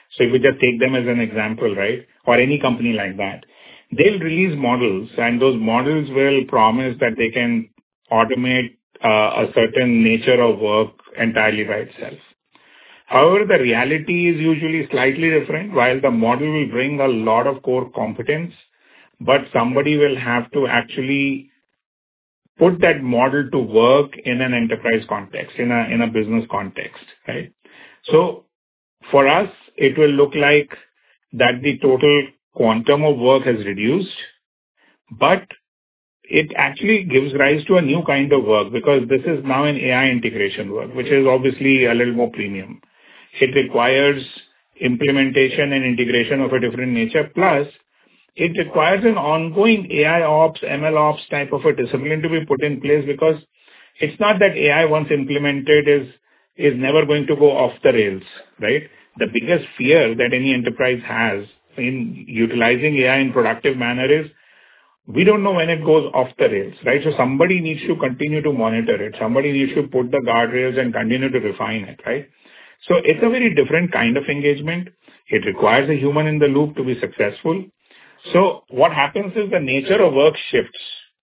So if we just take them as an example, right, or any company like that, they'll release models, and those models will promise that they can automate a certain nature of work entirely by itself. However, the reality is usually slightly different. While the model will bring a lot of core competence, but somebody will have to actually put that model to work in an enterprise context, in a business context, right? So for us, it will look like that the total quantum of work has reduced, but it actually gives rise to a new kind of work, because this is now an AI integration work, which is obviously a little more premium. It requires implementation and integration of a different nature, plus it requires an ongoing AI ops, ML ops type of a discipline to be put in place, because it's not that AI once implemented is never going to go off the rails, right? The biggest fear that any enterprise has in utilizing AI in productive manner is we don't know when it goes off the rails, right? So somebody needs to continue to monitor it. Somebody needs to put the guardrails and continue to refine it, right? So it's a very different kind of engagement. It requires a human in the loop to be successful. So what happens is the nature of work shifts,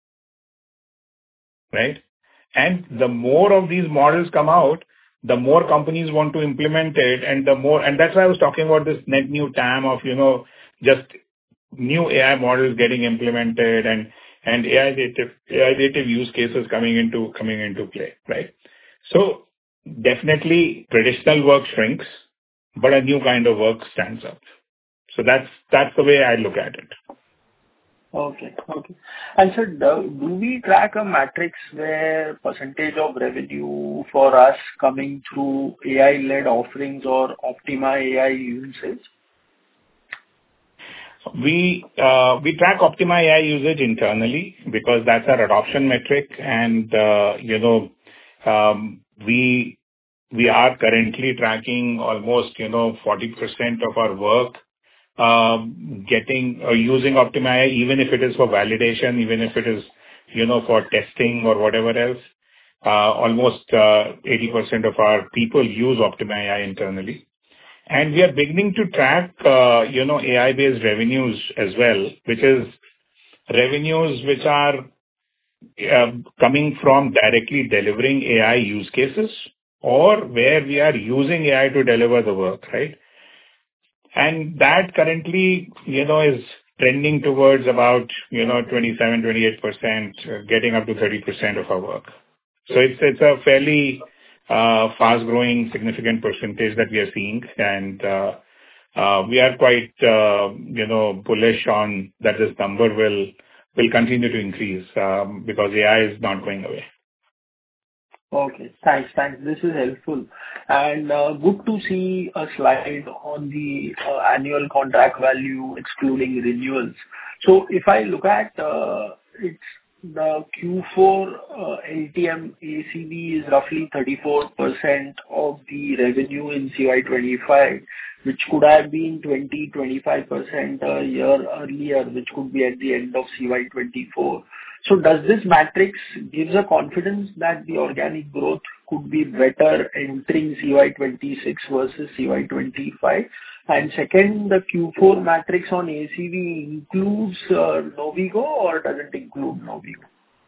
right? And the more of these models come out, the more companies want to implement it, and that's why I was talking about this net new TAM of, just new AI models getting implemented and AI native use cases coming into play, right? So definitely traditional work shrinks, but a new kind of work stands up. So that's the way I look at it. Okay. And sir, do we track a matrix where percentage of revenue for us coming through AI-led offerings or Optima AI usage? We track Optima AI usage internally because that's our adoption metric, and we are currently tracking almost 40% of our work using Optima AI, even if it is for validation, even if it is for testing or whatever else. Almost 80% of our people use Optima AI internally. And we are beginning to track, AI-based revenues as well, which is revenues which are coming from directly delivering AI use cases, or where we are using AI to deliver the work, right? And that currently, is trending towards about, 27-28%, getting up to 30% of our work. So it's a fairly fast-growing, significant percentage that we are seeing, and we are quite, bullish on that this number will continue to increase because AI is not going away. Okay. Thanks. This is helpful. And good to see a slide on the annual contract value excluding renewals. So if I look at it's the Q4 LTM ACV is roughly 34% of the revenue in CY25, which could have been 20-25% a year earlier, which could be at the end of CY24. So does this matrix gives a confidence that the organic growth could be better entering CY26 versus CY25? And second, the Q4 matrix on ACV includes Novigo or doesn't include Novigo?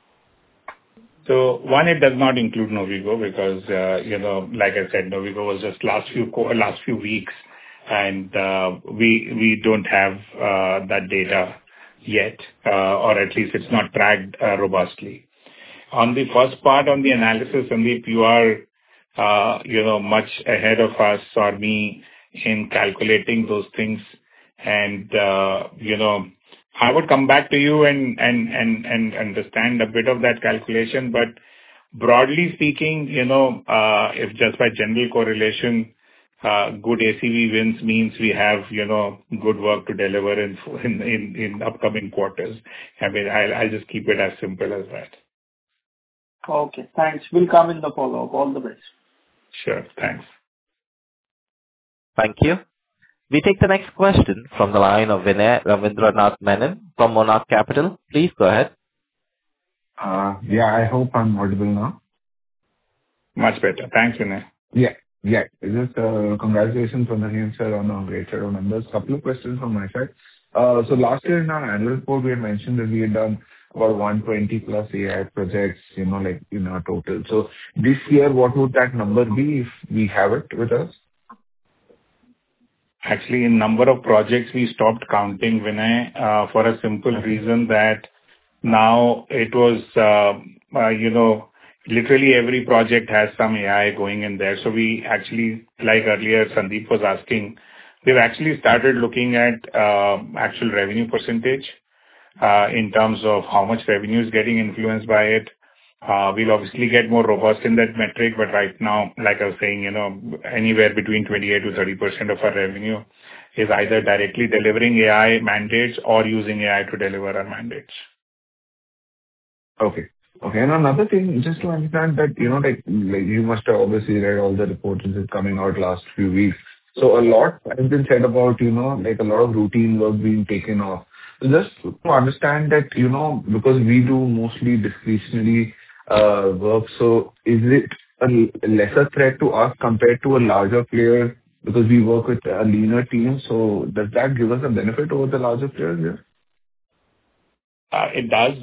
So one, it does not include Novigo because, like I said, Novigo was just last few weeks, and we don't have that data yet, or at least it's not tracked robustly. On the first part, on the analysis, Sandeep, you are, much ahead of us or me in calculating those things. And, I would come back to you and understand a bit of that calculation. But broadly speaking, if just by general correlation, good ACV wins means we have, good work to deliver in upcoming quarters. I mean, I'll just keep it as simple as that. Okay, thanks. We'll come in the follow-up. All the best. Sure. Thanks. Thank you. We take the next question from the line of Vinay Ravindranath Menon from Monarch Capital. Please go ahead. Yeah, I hope I'm audible now. Much better. Thanks, Vinay. Yeah. Yeah. Just congratulations on the name, sir, on a great set of numbers. Couple of questions from my side. So last year in our annual report, we had mentioned that we had done about 120 plus AI projects, like in our total. So this year, what would that number be if we have it with us? Actually, in number of projects, we stopped counting, Vinay, for a simple reason that now it was, literally every project has some AI going in there. So we actually, like earlier Sandeep was asking, we've actually started looking at actual revenue percentage in terms of how much revenue is getting influenced by it. We'll obviously get more robust in that metric, but right now, like I was saying, anywhere between 28 to 30% of our revenue is either directly delivering AI mandates or using AI to deliver our mandates. Okay. Okay. And another thing, just to understand that, like you must have obviously read all the reports which is coming out last few weeks. So a lot has been said about, like a lot of routine work being taken off. So just to understand that, because we do mostly discretionary work, so is it a lesser threat to us compared to a larger player because we work with a leaner team? So does that give us a benefit over the larger players here? It does.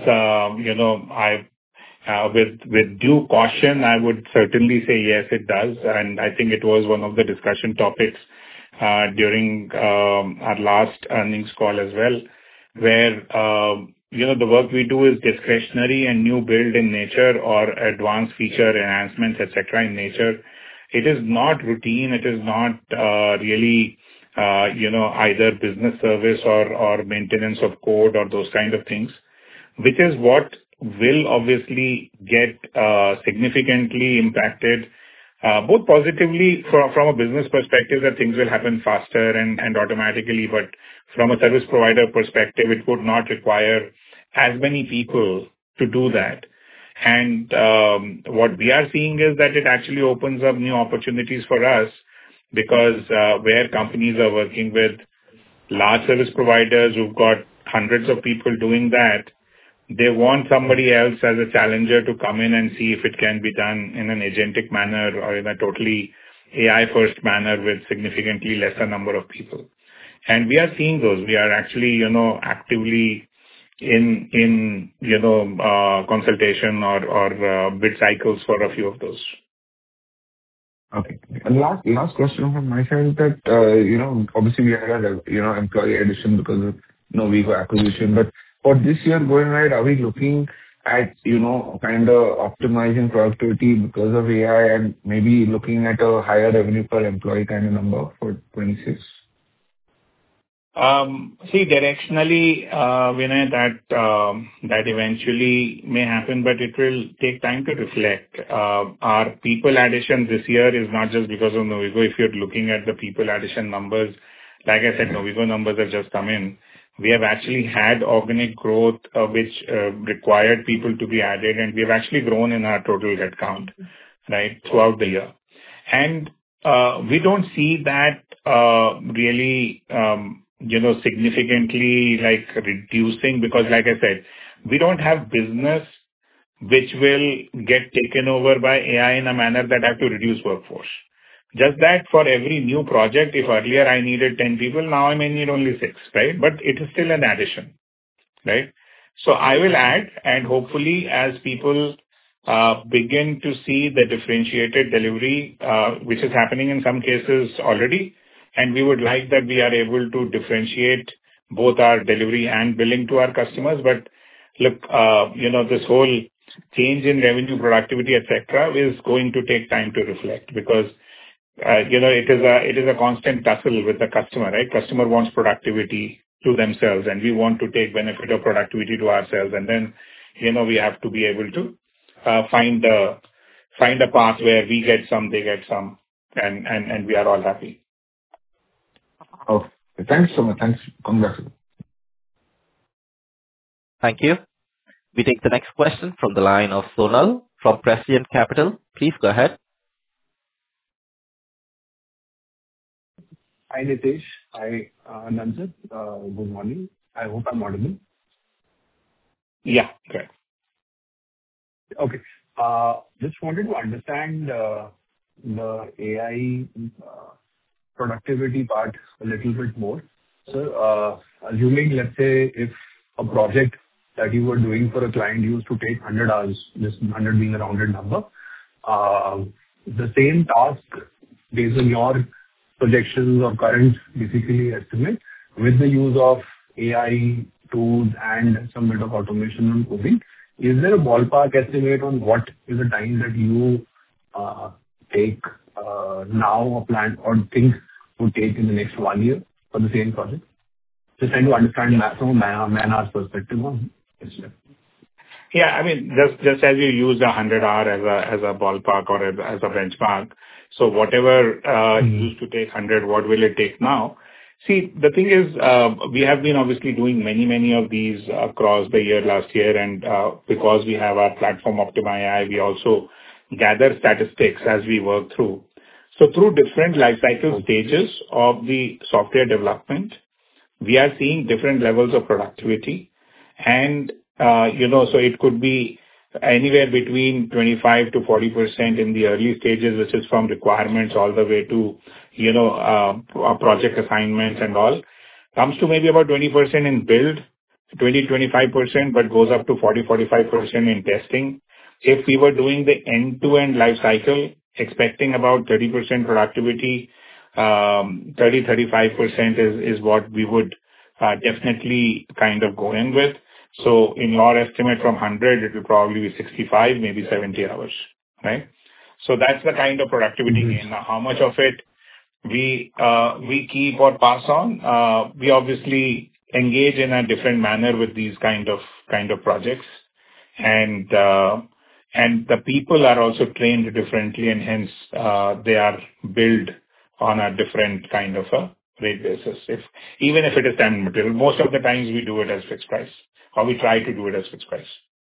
With due caution, I would certainly say yes, it does. And I think it was one of the discussion topics during our last earnings call as well, where the work we do is discretionary and new build in nature or advanced feature enhancements, etc. in nature. It is not routine. It is not really either business service or maintenance of code or those kind of things, which is what will obviously get significantly impacted, both positively from a business perspective that things will happen faster and automatically, but from a service provider perspective, it would not require as many people to do that. And what we are seeing is that it actually opens up new opportunities for us because where companies are working with large service providers who've got hundreds of people doing that, they want somebody else as a challenger to come in and see if it can be done in an agentic manner or in a totally AI-first manner with significantly lesser number of people. And we are seeing those. We are actually, actively in consultation or bid cycles for a few of those. Okay. And last question from my side is that, obviously we had a, employee addition because of Novigo acquisition, but for this year going ahead, are we looking at, kind of optimizing productivity because of AI and maybe looking at a higher revenue per employee kind of number for 26? See, directionally, Vinay, that eventually may happen, but it will take time to reflect. Our people addition this year is not just because of Novigo. If you're looking at the people addition numbers, like I said, Novigo numbers have just come in. We have actually had organic growth, which required people to be added, and we have actually grown in our total headcount, right, throughout the year. And we don't see that really significantly like reducing because like I said, we don't have business which will get taken over by AI in a manner that have to reduce workforce. Just that for every new project, if earlier I needed 10 people, now I may need only 6, right? But it is still an addition, right? So I will add and hopefully as people begin to see the differentiated delivery, which is happening in some cases already, and we would like that we are able to differentiate both our delivery and billing to our customers. But look, this whole change in revenue, productivity, etc., is going to take time to reflect because, it is a constant tussle with the customer, right? Customer wants productivity to themselves, and we want to take benefit of productivity to ourselves. And then, we have to be able to find a path where we get some, they get some, and we are all happy. Okay. Thanks so much. Thanks. Congrats. Thank you. We take the next question from the line of Sonal from Prescient Capital. Please go ahead. Hi, Nitish. Hi, Nandan. Good morning. I hope I'm audible. Yeah, correct. Okay. Just wanted to understand the AI productivity part a little bit more. So, assuming, let's say, if a project that you were doing for a client used to take 100 hours, this 100 being a rounded number, the same task based on your projections or current basically estimate with the use of AI tools and some bit of automation and coding, is there a ballpark estimate on what is the time that you take now or plan or think would take in the next 1 year for the same project? Just trying to understand from a man-hours perspective on this. Yeah, I mean, just as you use 100 hour as a ballpark or as a benchmark, so whatever used to take 100, what will it take now? See, the thing is, we have been obviously doing many of these across the year last year, and because we have our platform Optima.AI, we also gather statistics as we work through. So through different life cycle stages of the software development, we are seeing different levels of productivity. And, so it could be anywhere between 25 to 40% in the early stages, which is from requirements all the way to, project assignments and all. Comes to maybe about 20% in build, 20-25%, but goes up to 40-45% in testing. If we were doing the end-to-end life cycle, expecting about 30% productivity, 30-35% is what we would definitely kind of go in with. So in your estimate from 100, it will probably be 65, maybe 70 hours, right? So that's the kind of productivity gain. Now, how much of it we keep or pass on? We obviously engage in a different manner with these kind of projects, and the people are also trained differently, and hence they are billed on a different kind of a rate basis. Even if it is time and material, most of the times we do it as fixed price, or we try to do it as fixed price.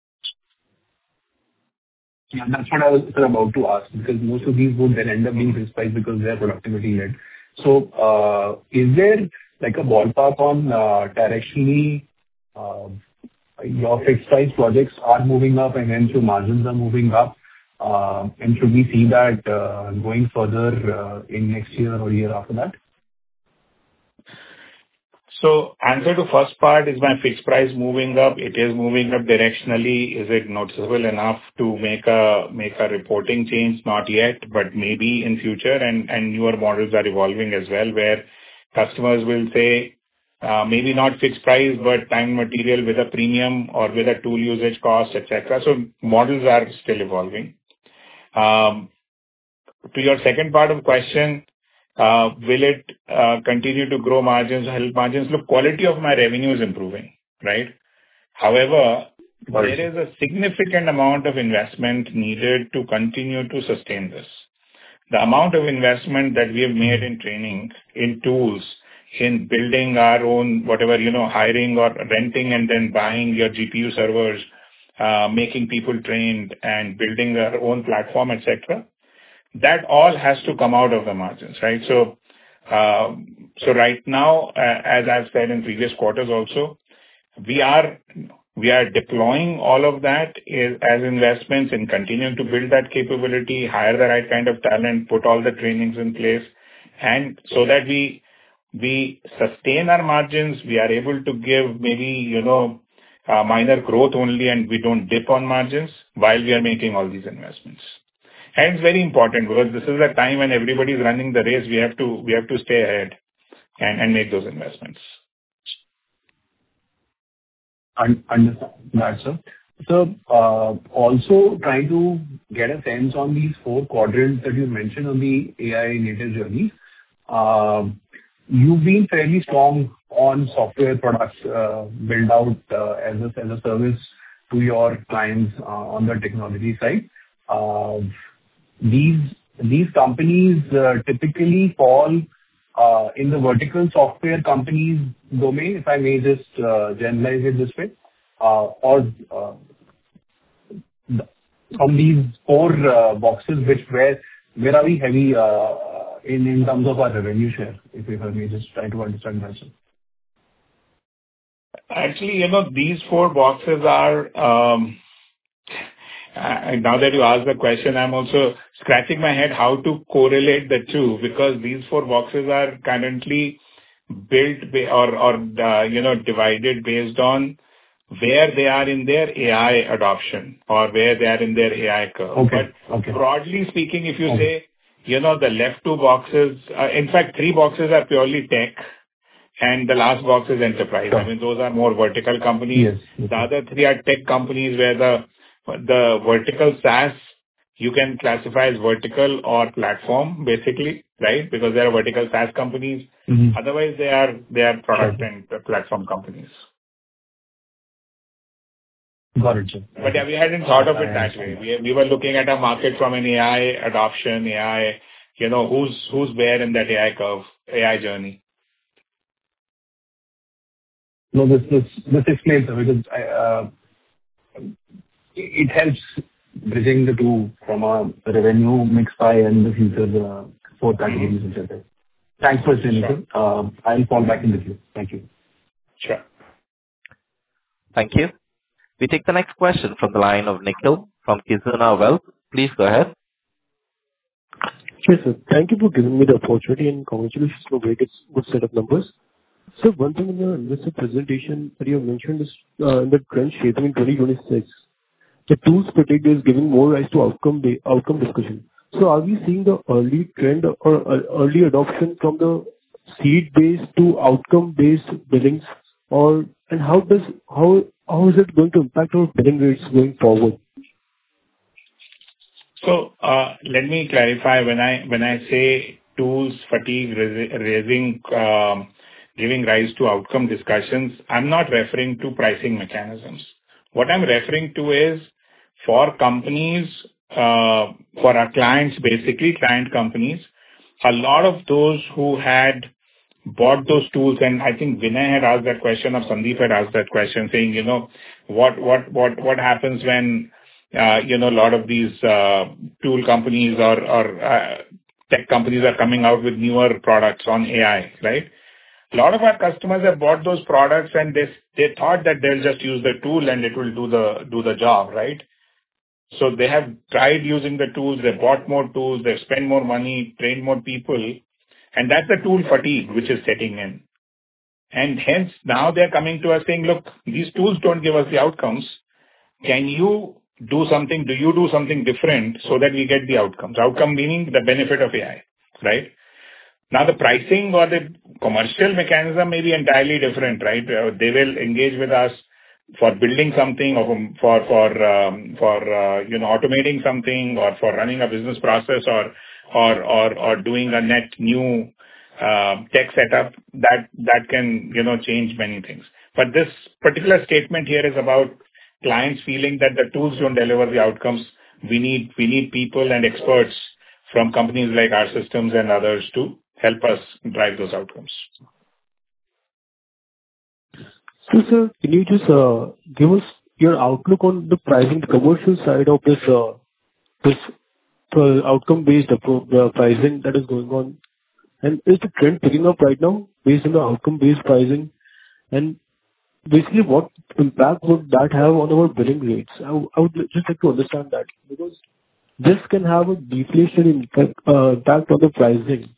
Yeah, that's what I was about to ask, because most of these would then end up being fixed price because they are productivity led. So, is there like a ballpark on directionally your fixed price projects are moving up and hence your margins are moving up? And should we see that going further in next year or year after that? So answer to first part, is my fixed price moving up? It is moving up directionally. Is it noticeable enough to make a reporting change? Not yet, but maybe in future, and newer models are evolving as well, where customers will say, maybe not fixed price, but time material with a premium or with a tool usage cost, etc. So models are still evolving. To your second part of question, will it continue to grow margins, help margins? Look, quality of my revenue is improving, right? However, there is a significant amount of investment needed to continue to sustain this. The amount of investment that we have made in training, in tools, in building our own, whatever, hiring or renting and then buying your GPU servers, making people trained and building their own platform, etc. That all has to come out of the margins, right? So right now, as I've said in previous quarters also, we are deploying all of that as investments and continuing to build that capability, hire the right kind of talent, put all the trainings in place, and so that we sustain our margins, we are able to give maybe, minor growth only, and we don't dip on margins while we are making all these investments. And it's very important because this is a time when everybody is running the race. We have to stay ahead and make those investments. Understand that, sir. So, also trying to get a sense on these 4 quadrants that you mentioned on the AI native journey. You've been fairly strong on software products, build out as a service to your clients on the technology side. These companies typically fall in the vertical software companies domain, if I may just generalize it this way, or from these 4 boxes, where are we heavy in terms of our revenue share? If I may just try to understand that, sir. Actually, these 4 boxes are, Now that you asked the question, I'm also scratching my head how to correlate the two, because these 4 boxes are currently built divided based on where they are in their AI adoption or where they are in their AI curve. Okay. But broadly speaking, if you say, the left 2 boxes, in fact, 3 boxes are purely tech, and the last box is enterprise. Sure. I mean, those are more vertical companies. Yes. The other 3 are tech companies where the vertical SaaS you can classify as vertical or platform, basically, right? Because they are vertical SaaS companies. Mm-hmm. Otherwise, they are product Sure. and platform companies. Got it, sir. But yeah, we hadn't thought of it that way. We were looking at a market from an AI adoption, who's where in that AI curve, AI journey. No, this explains it, because it helps bridging the two from a revenue mix pie and the future 4 categories which are there. Thanks for explaining, sir. I'll fall back in the queue. Thank you. Sure. Thank you. We take the next question from the line of Nikhil from Kizuna Wealth. Please go ahead. Sure, sir. Thank you for giving me the opportunity, and congratulations for a very good set of numbers. So one thing in your investor presentation that you have mentioned is the trend shaping in 2026. The tools fatigue is giving more rise to outcome discussion. So are we seeing the early trend or early adoption from the seed-based to outcome-based billings, and how is it going to impact our billing rates going forward? So let me clarify. When I say tools fatigue giving rise to outcome discussions, I'm not referring to pricing mechanisms. What I'm referring to is for companies, for our clients, basically client companies, a lot of those who had bought those tools, and I think Vinay had asked that question or Sandeep had asked that question, saying, what happens when a lot of these tool companies or tech companies are coming out with newer products on AI, right? A lot of our customers have bought those products and they thought that they'll just use the tool and it will do the job, right? So they have tried using the tools, they bought more tools, they've spent more money, trained more people, and that's the tool fatigue which is setting in. And hence now they're coming to us saying, look, these tools don't give us the outcomes. Can you do something? Do you do something different so that we get the outcomes? Outcome meaning the benefit of AI, right? Now the pricing or the commercial mechanism may be entirely different, right? They will engage with us for building something or for automating something or for running a business process or doing a net new tech setup that can change many things. But this particular statement here is about clients feeling that the tools don't deliver the outcomes. We need people and experts from companies like our systems and others to help us drive those outcomes. So, sir, can you just give us your outlook on the pricing, the commercial side of this outcome-based pricing that is going on? And is the trend picking up right now based on the outcome-based pricing? And basically, what impact would that have on our billing rates? I would just like to understand that, because this can have a deflation impact on the pricing.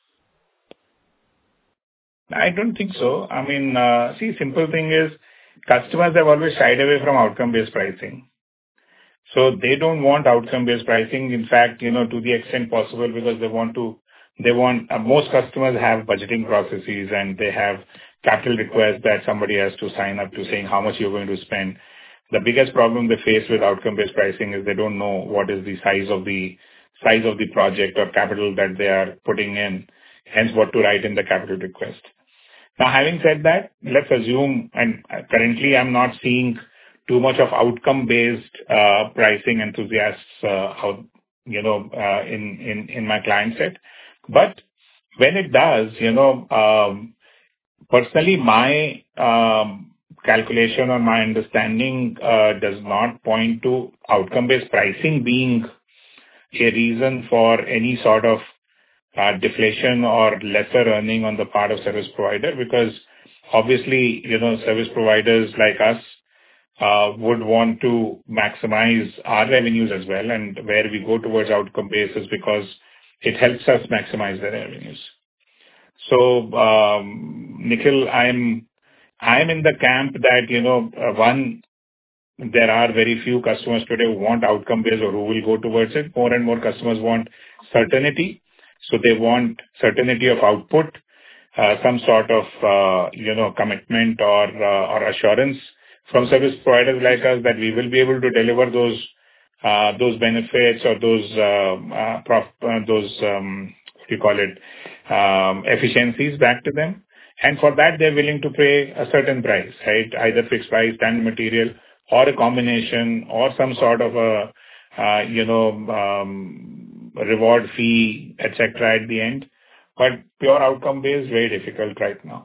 I don't think so. I mean, simple thing is customers have always shied away from outcome-based pricing. So they don't want outcome-based pricing. In fact, to the extent possible, because most customers have budgeting processes and they have capital requests that somebody has to sign up to, saying how much you're going to spend. The biggest problem they face with outcome-based pricing is they don't know what is the size of the project or capital that they are putting in, hence what to write in the capital request. Now, having said that, let's assume, and currently I'm not seeing too much of outcome-based pricing enthusiasts in my client set. But when it does, personally, my calculation or my understanding does not point to outcome-based pricing being a reason for any sort of deflation or lesser earning on the part of service provider, because obviously, service providers like us, would want to maximize our revenues as well, and where we go towards outcome-based is because it helps us maximize their revenues. So, Nikhil, I'm in the camp that, one, there are very few customers today who want outcome-based or who will go towards it. More and more customers want certainty. So they want certainty of output, some sort of, commitment or assurance from service providers like us that we will be able to deliver those benefits or those efficiencies back to them. And for that, they're willing to pay a certain price, right? Either fixed price, standard material, or a combination, or some sort of a, reward fee, etc. at the end. But pure outcome-based, very difficult right now.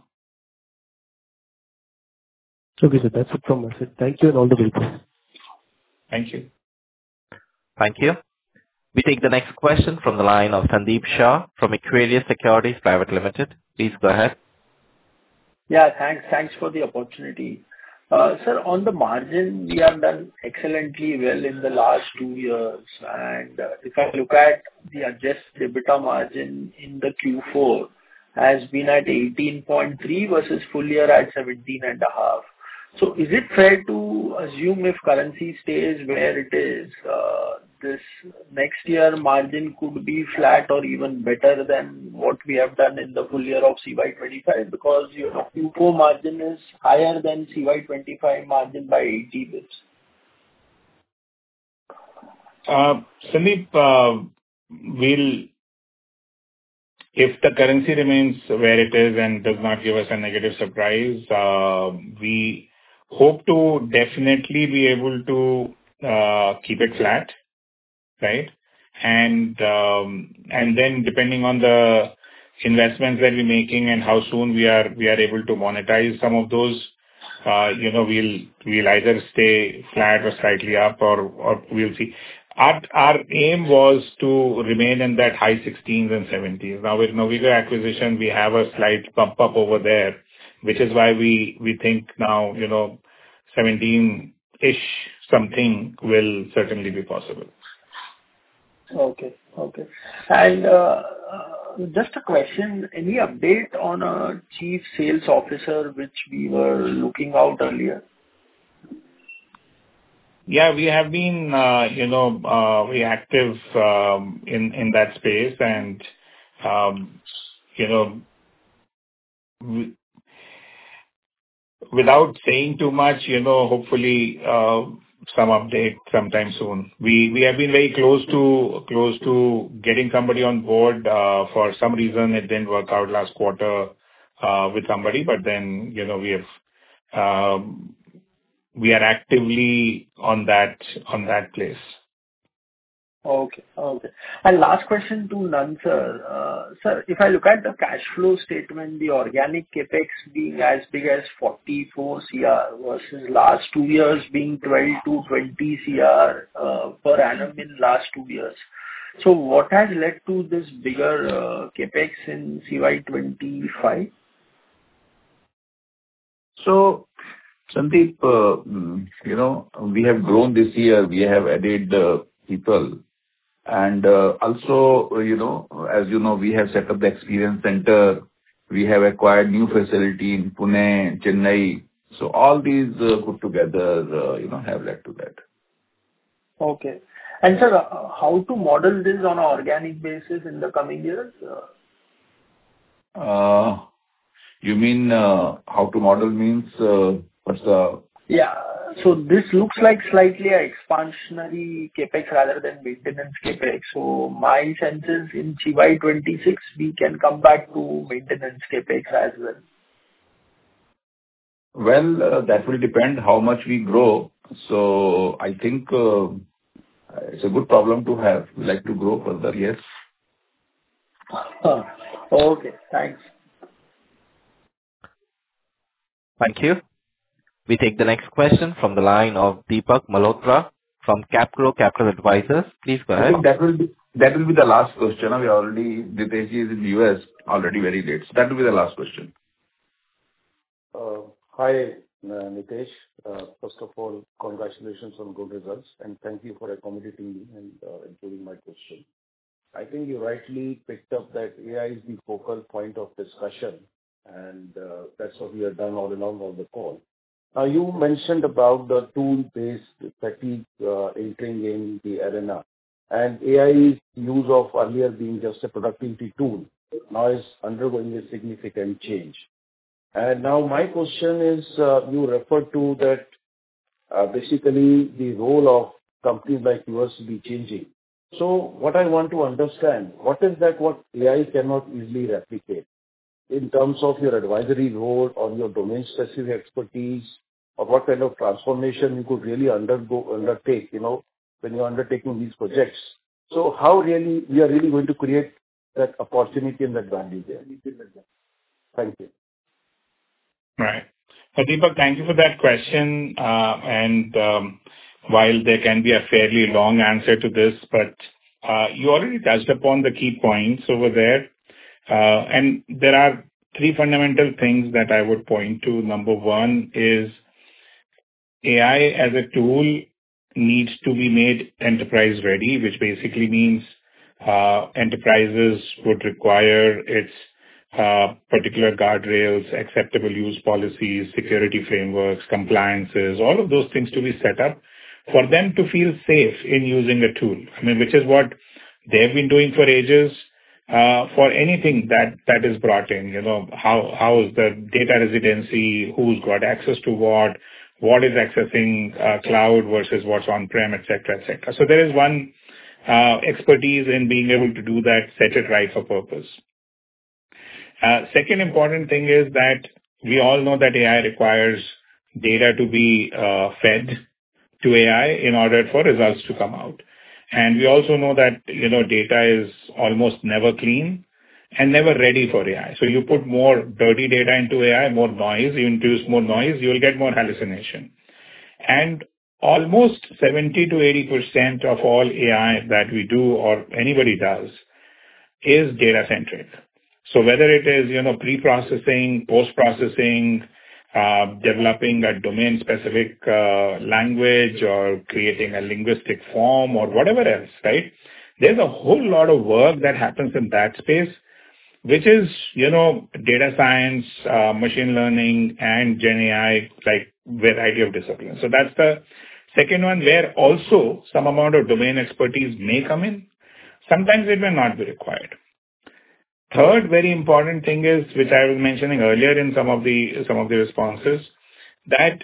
Okay, sir. That's it from my side. Thank you and all the very best. Thank you. Thank you. We take the next question from the line of Sandeep Shah from Equirus Securities Private Limited. Please go ahead. Yeah, thanks for the opportunity. Sir, on the margin, we have done excellently well in the last 2 years. And if I look at the adjusted EBITDA margin in the Q4, has been at 18.3 versus full year at 17.5. So is it fair to assume if currency stays where it is, this next year margin could be flat or even better than what we have done in the full year of CY25? Because Q4 margin is higher than CY25 margin by 80 bits. Sandeep, if the currency remains where it is and does not give us a negative surprise, we hope to definitely be able to keep it flat, right? And then depending on the investments that we're making and how soon we are able to monetize some of those, we'll either stay flat or slightly up, or we'll see. Our aim was to remain in that high 16s and 70s. Now with Novigo acquisition, we have a slight bump up over there, which is why we think now 17-ish something will certainly be possible. Okay. And just a question, any update on a chief sales officer which we were looking out earlier? Yeah, we have been, very active in that space, and without saying too much, hopefully some update sometime soon. We have been very close to getting somebody on board. For some reason, it didn't work out last quarter with somebody, but then we are actively on that place. Okay. And last question to Nand sir. Sir, if I look at the cash flow statement, the organic capex being as big as 44 CR versus last 2 years being 12 to 20 CR per annum in last 2 years. So what has led to this bigger capex in CY25? So, Sandeep, we have grown this year. We have added people. And also, as you know, we have set up the experience center. We have acquired new facility in Pune, Chennai. So all these put together, have led to that. Okay. And sir, how to model this on an organic basis in the coming years? You mean how to model means what's the... Yeah. So this looks like slightly a expansionary capex rather than maintenance capex. So my sense is in CY26, we can come back to maintenance capex as well. Well, that will depend how much we grow. So I think it's a good problem to have. We like to grow further, yes. Okay, thanks. Thank you. We take the next question from the line of Deepak Malhotra from Capgrow Capital Advisors. Please go ahead. I think that will be the last question. We already, Ritesh is in the US already very late. So that will be the last question. Hi, Nitesh. First of all, congratulations on good results, and thank you for accommodating me and including my question. I think you rightly picked up that AI is the focal point of discussion, and that's what we have done all along on the call. Now, you mentioned about the tool-based fatigue entering in the arena, and AI's use of earlier being just a productivity tool now is undergoing a significant change. And now my question is, you referred to that basically the role of companies like yours will be changing. So what I want to understand, what is that what AI cannot easily replicate in terms of your advisory role or your domain-specific expertise, or what kind of transformation you could really undertake, when you're undertaking these projects. So how really we are really going to create that opportunity and that value there? Thank you. Right. Deepak, thank you for that question. While there can be a fairly long answer to this, but you already touched upon the key points over there. And there are three fundamental things that I would point to. Number one is AI as a tool needs to be made enterprise ready, which basically means enterprises would require its particular guardrails, acceptable use policies, security frameworks, compliances, all of those things to be set up for them to feel safe in using a tool. I mean, which is what they've been doing for ages. For anything that is brought in, how is the data residency, who's got access to what is accessing cloud versus what's on-prem, et cetera, et cetera. So there is one expertise in being able to do that, set it right for purpose. Second important thing is that we all know that AI requires data to be fed to AI in order for results to come out. And we also know that, data is almost never clean and never ready for AI. So you put more dirty data into AI, more noise, you introduce more noise, you will get more hallucination. And almost 70 to 80% of all AI that we do or anybody does is data-centric. So whether it is, pre-processing, post-processing, developing a domain-specific language or creating a linguistic form or whatever else, right? There's a whole lot of work that happens in that space, which is, data science, machine learning, and Gen AI, like variety of disciplines. So that's the second one, where also some amount of domain expertise may come in. Sometimes it may not be required. Third very important thing is, which I was mentioning earlier in some of the responses, that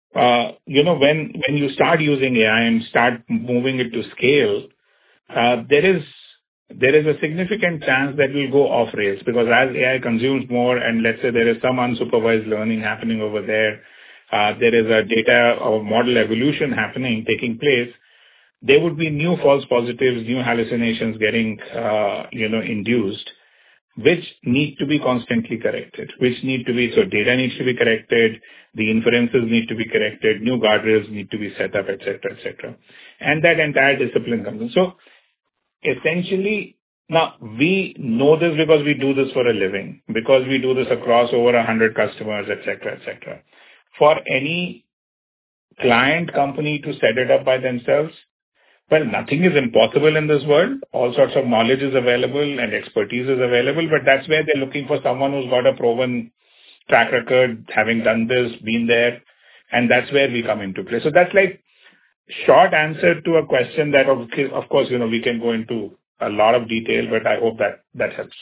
when you start using AI and start moving it to scale, there is a significant chance that will go off rails, because as AI consumes more, and let's say there is some unsupervised learning happening over there, there is a data or model evolution taking place. There would be new false positives, new hallucinations getting induced, which need to be constantly corrected, so data needs to be corrected, the inferences need to be corrected, new guardrails need to be set up, et cetera, et cetera. And that entire discipline comes in. So essentially, now we know this because we do this for a living, because we do this across over 100 customers, et cetera, et cetera. For any client company to set it up by themselves, well, nothing is impossible in this world. All sorts of knowledge is available and expertise is available, but that's where they're looking for someone who's got a proven track record, having done this, been there, and that's where we come into play. So that's like short answer to a question that, of course, we can go into a lot of detail, but I hope that helps.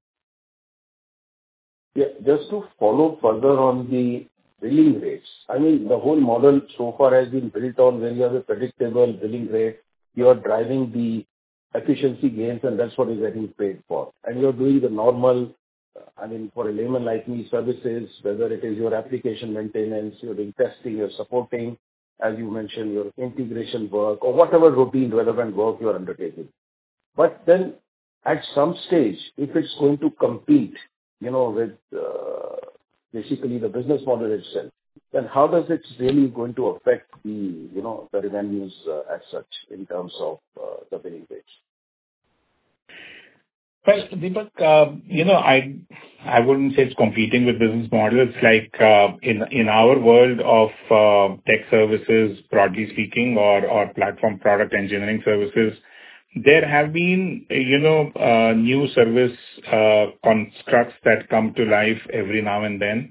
Yeah, just to follow further on the billing rates. I mean, the whole model so far has been built on when you have a predictable billing rate, you are driving the efficiency gains, and that's what you're getting paid for. And you're doing the normal, for a layman like me, services, whether it is your application maintenance, you're doing testing, you're supporting, as you mentioned, your integration work, or whatever routine relevant work you're undertaking. But then at some stage, if it's going to compete, with basically the business model itself, then how does it really going to affect the, the revenues as such in terms of the billing rates? Well, Deepak, I wouldn't say it's competing with business models. It's like in our world of tech services, broadly speaking, or platform product engineering services, there have been new service constructs that come to life every now and then.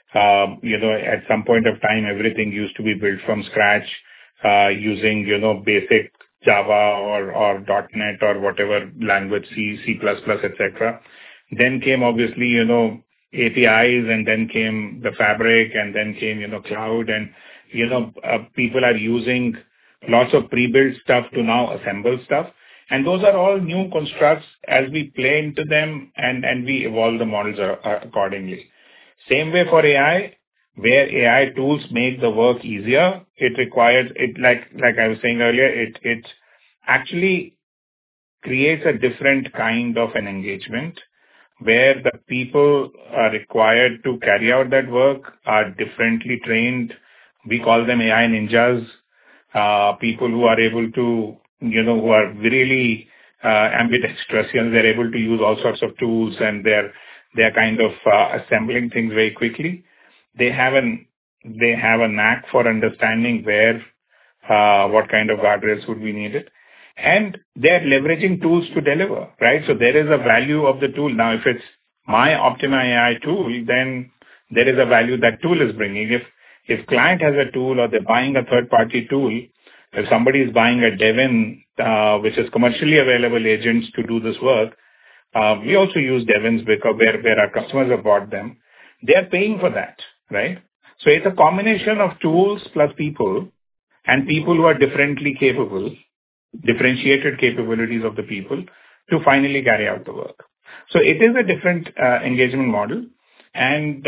At some point of time, everything used to be built from scratch using basic Java or .NET or whatever language, C++, etc. Then came obviously, APIs, and then came the fabric, and then came, cloud, and, people are using lots of pre-built stuff to now assemble stuff. And those are all new constructs as we play into them and we evolve the models accordingly. Same way for AI, where AI tools make the work easier, it requires it like I was saying earlier, it actually creates a different kind of an engagement where the people are required to carry out that work are differently trained. We call them AI ninjas, people who are able to, who are really ambidextrous, they're able to use all sorts of tools, and they're kind of assembling things very quickly. They have a knack for understanding where, what kind of guardrails would be needed. And they're leveraging tools to deliver, right? So there is a value of the tool. Now, if it's my Optima AI tool, then there is a value that tool is bringing. If client has a tool or they're buying a third-party tool, if somebody is buying a Devin, which is commercially available agents to do this work, we also use Devins because where our customers have bought them. They are paying for that, right? So it's a combination of tools plus people, and people who are differently capable, differentiated capabilities of the people to finally carry out the work. So it is a different engagement model, and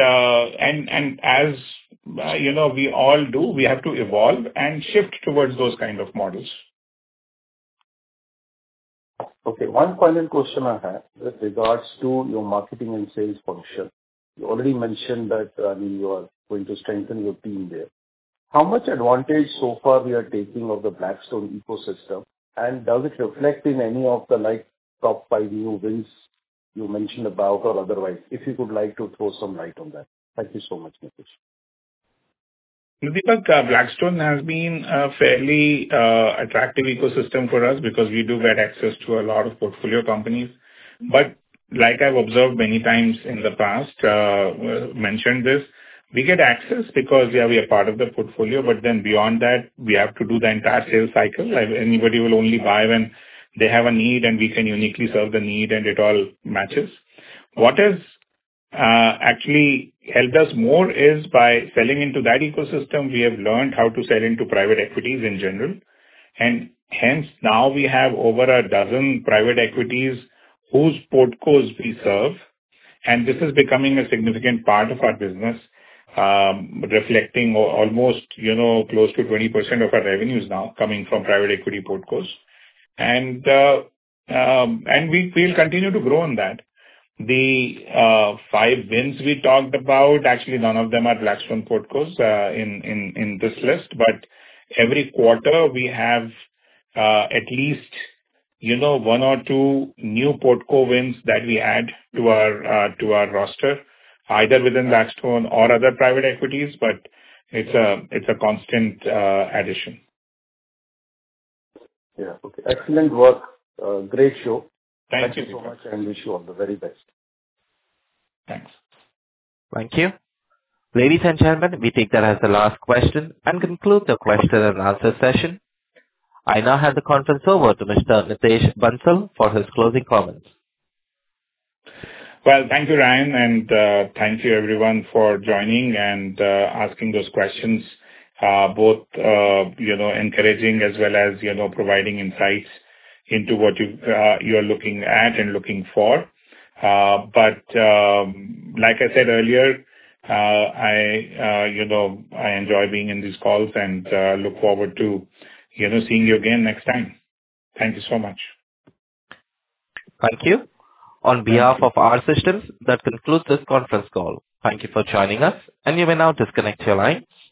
as we all do, we have to evolve and shift towards those kind of models. Okay, one final question I have with regards to your marketing and sales function. You already mentioned that you are going to strengthen your team there. How much advantage so far we are taking of the Blackstone ecosystem, and does it reflect in any of the top 5 new wins you mentioned about or otherwise? If you could like to throw some light on that. Thank you so much, Nitish. Deepak, Blackstone has been a fairly attractive ecosystem for us because we do get access to a lot of portfolio companies. But like I've observed many times in the past, mentioned this, we get access because we are part of the portfolio, but then beyond that, we have to do the entire sales cycle. Anybody will only buy when they have a need, and we can uniquely serve the need, and it all matches. What has actually helped us more is by selling into that ecosystem, we have learned how to sell into private equities in general. And hence, now we have over a dozen private equities whose portcos we serve. And this is becoming a significant part of our business, reflecting almost, close to 20% of our revenues now coming from private equity portcos. And we will continue to grow on that. The 5 wins we talked about, actually none of them are Blackstone portcos in this list, but every quarter we have at least 1 or 2 new portco wins that we add to our roster, either within Blackstone or other private equities, but it's a constant addition. Yeah. Okay. Excellent work. Great show. Thank you so much, and wish you all the very best. Thanks. Thank you. Ladies and gentlemen, we take that as the last question and conclude the question and answer session. I now hand the conference over to Mr. Nitish Bansal for his closing comments. Well, thank you, Ryan, and thank you everyone for joining and asking those questions, both encouraging as well as providing insights into what you are looking at and looking for. But like I said earlier, I enjoy being in these calls and look forward to seeing you again next time. Thank you so much. Thank you. On behalf of R Systems, that concludes this conference call. Thank you for joining us, and you may now disconnect your line.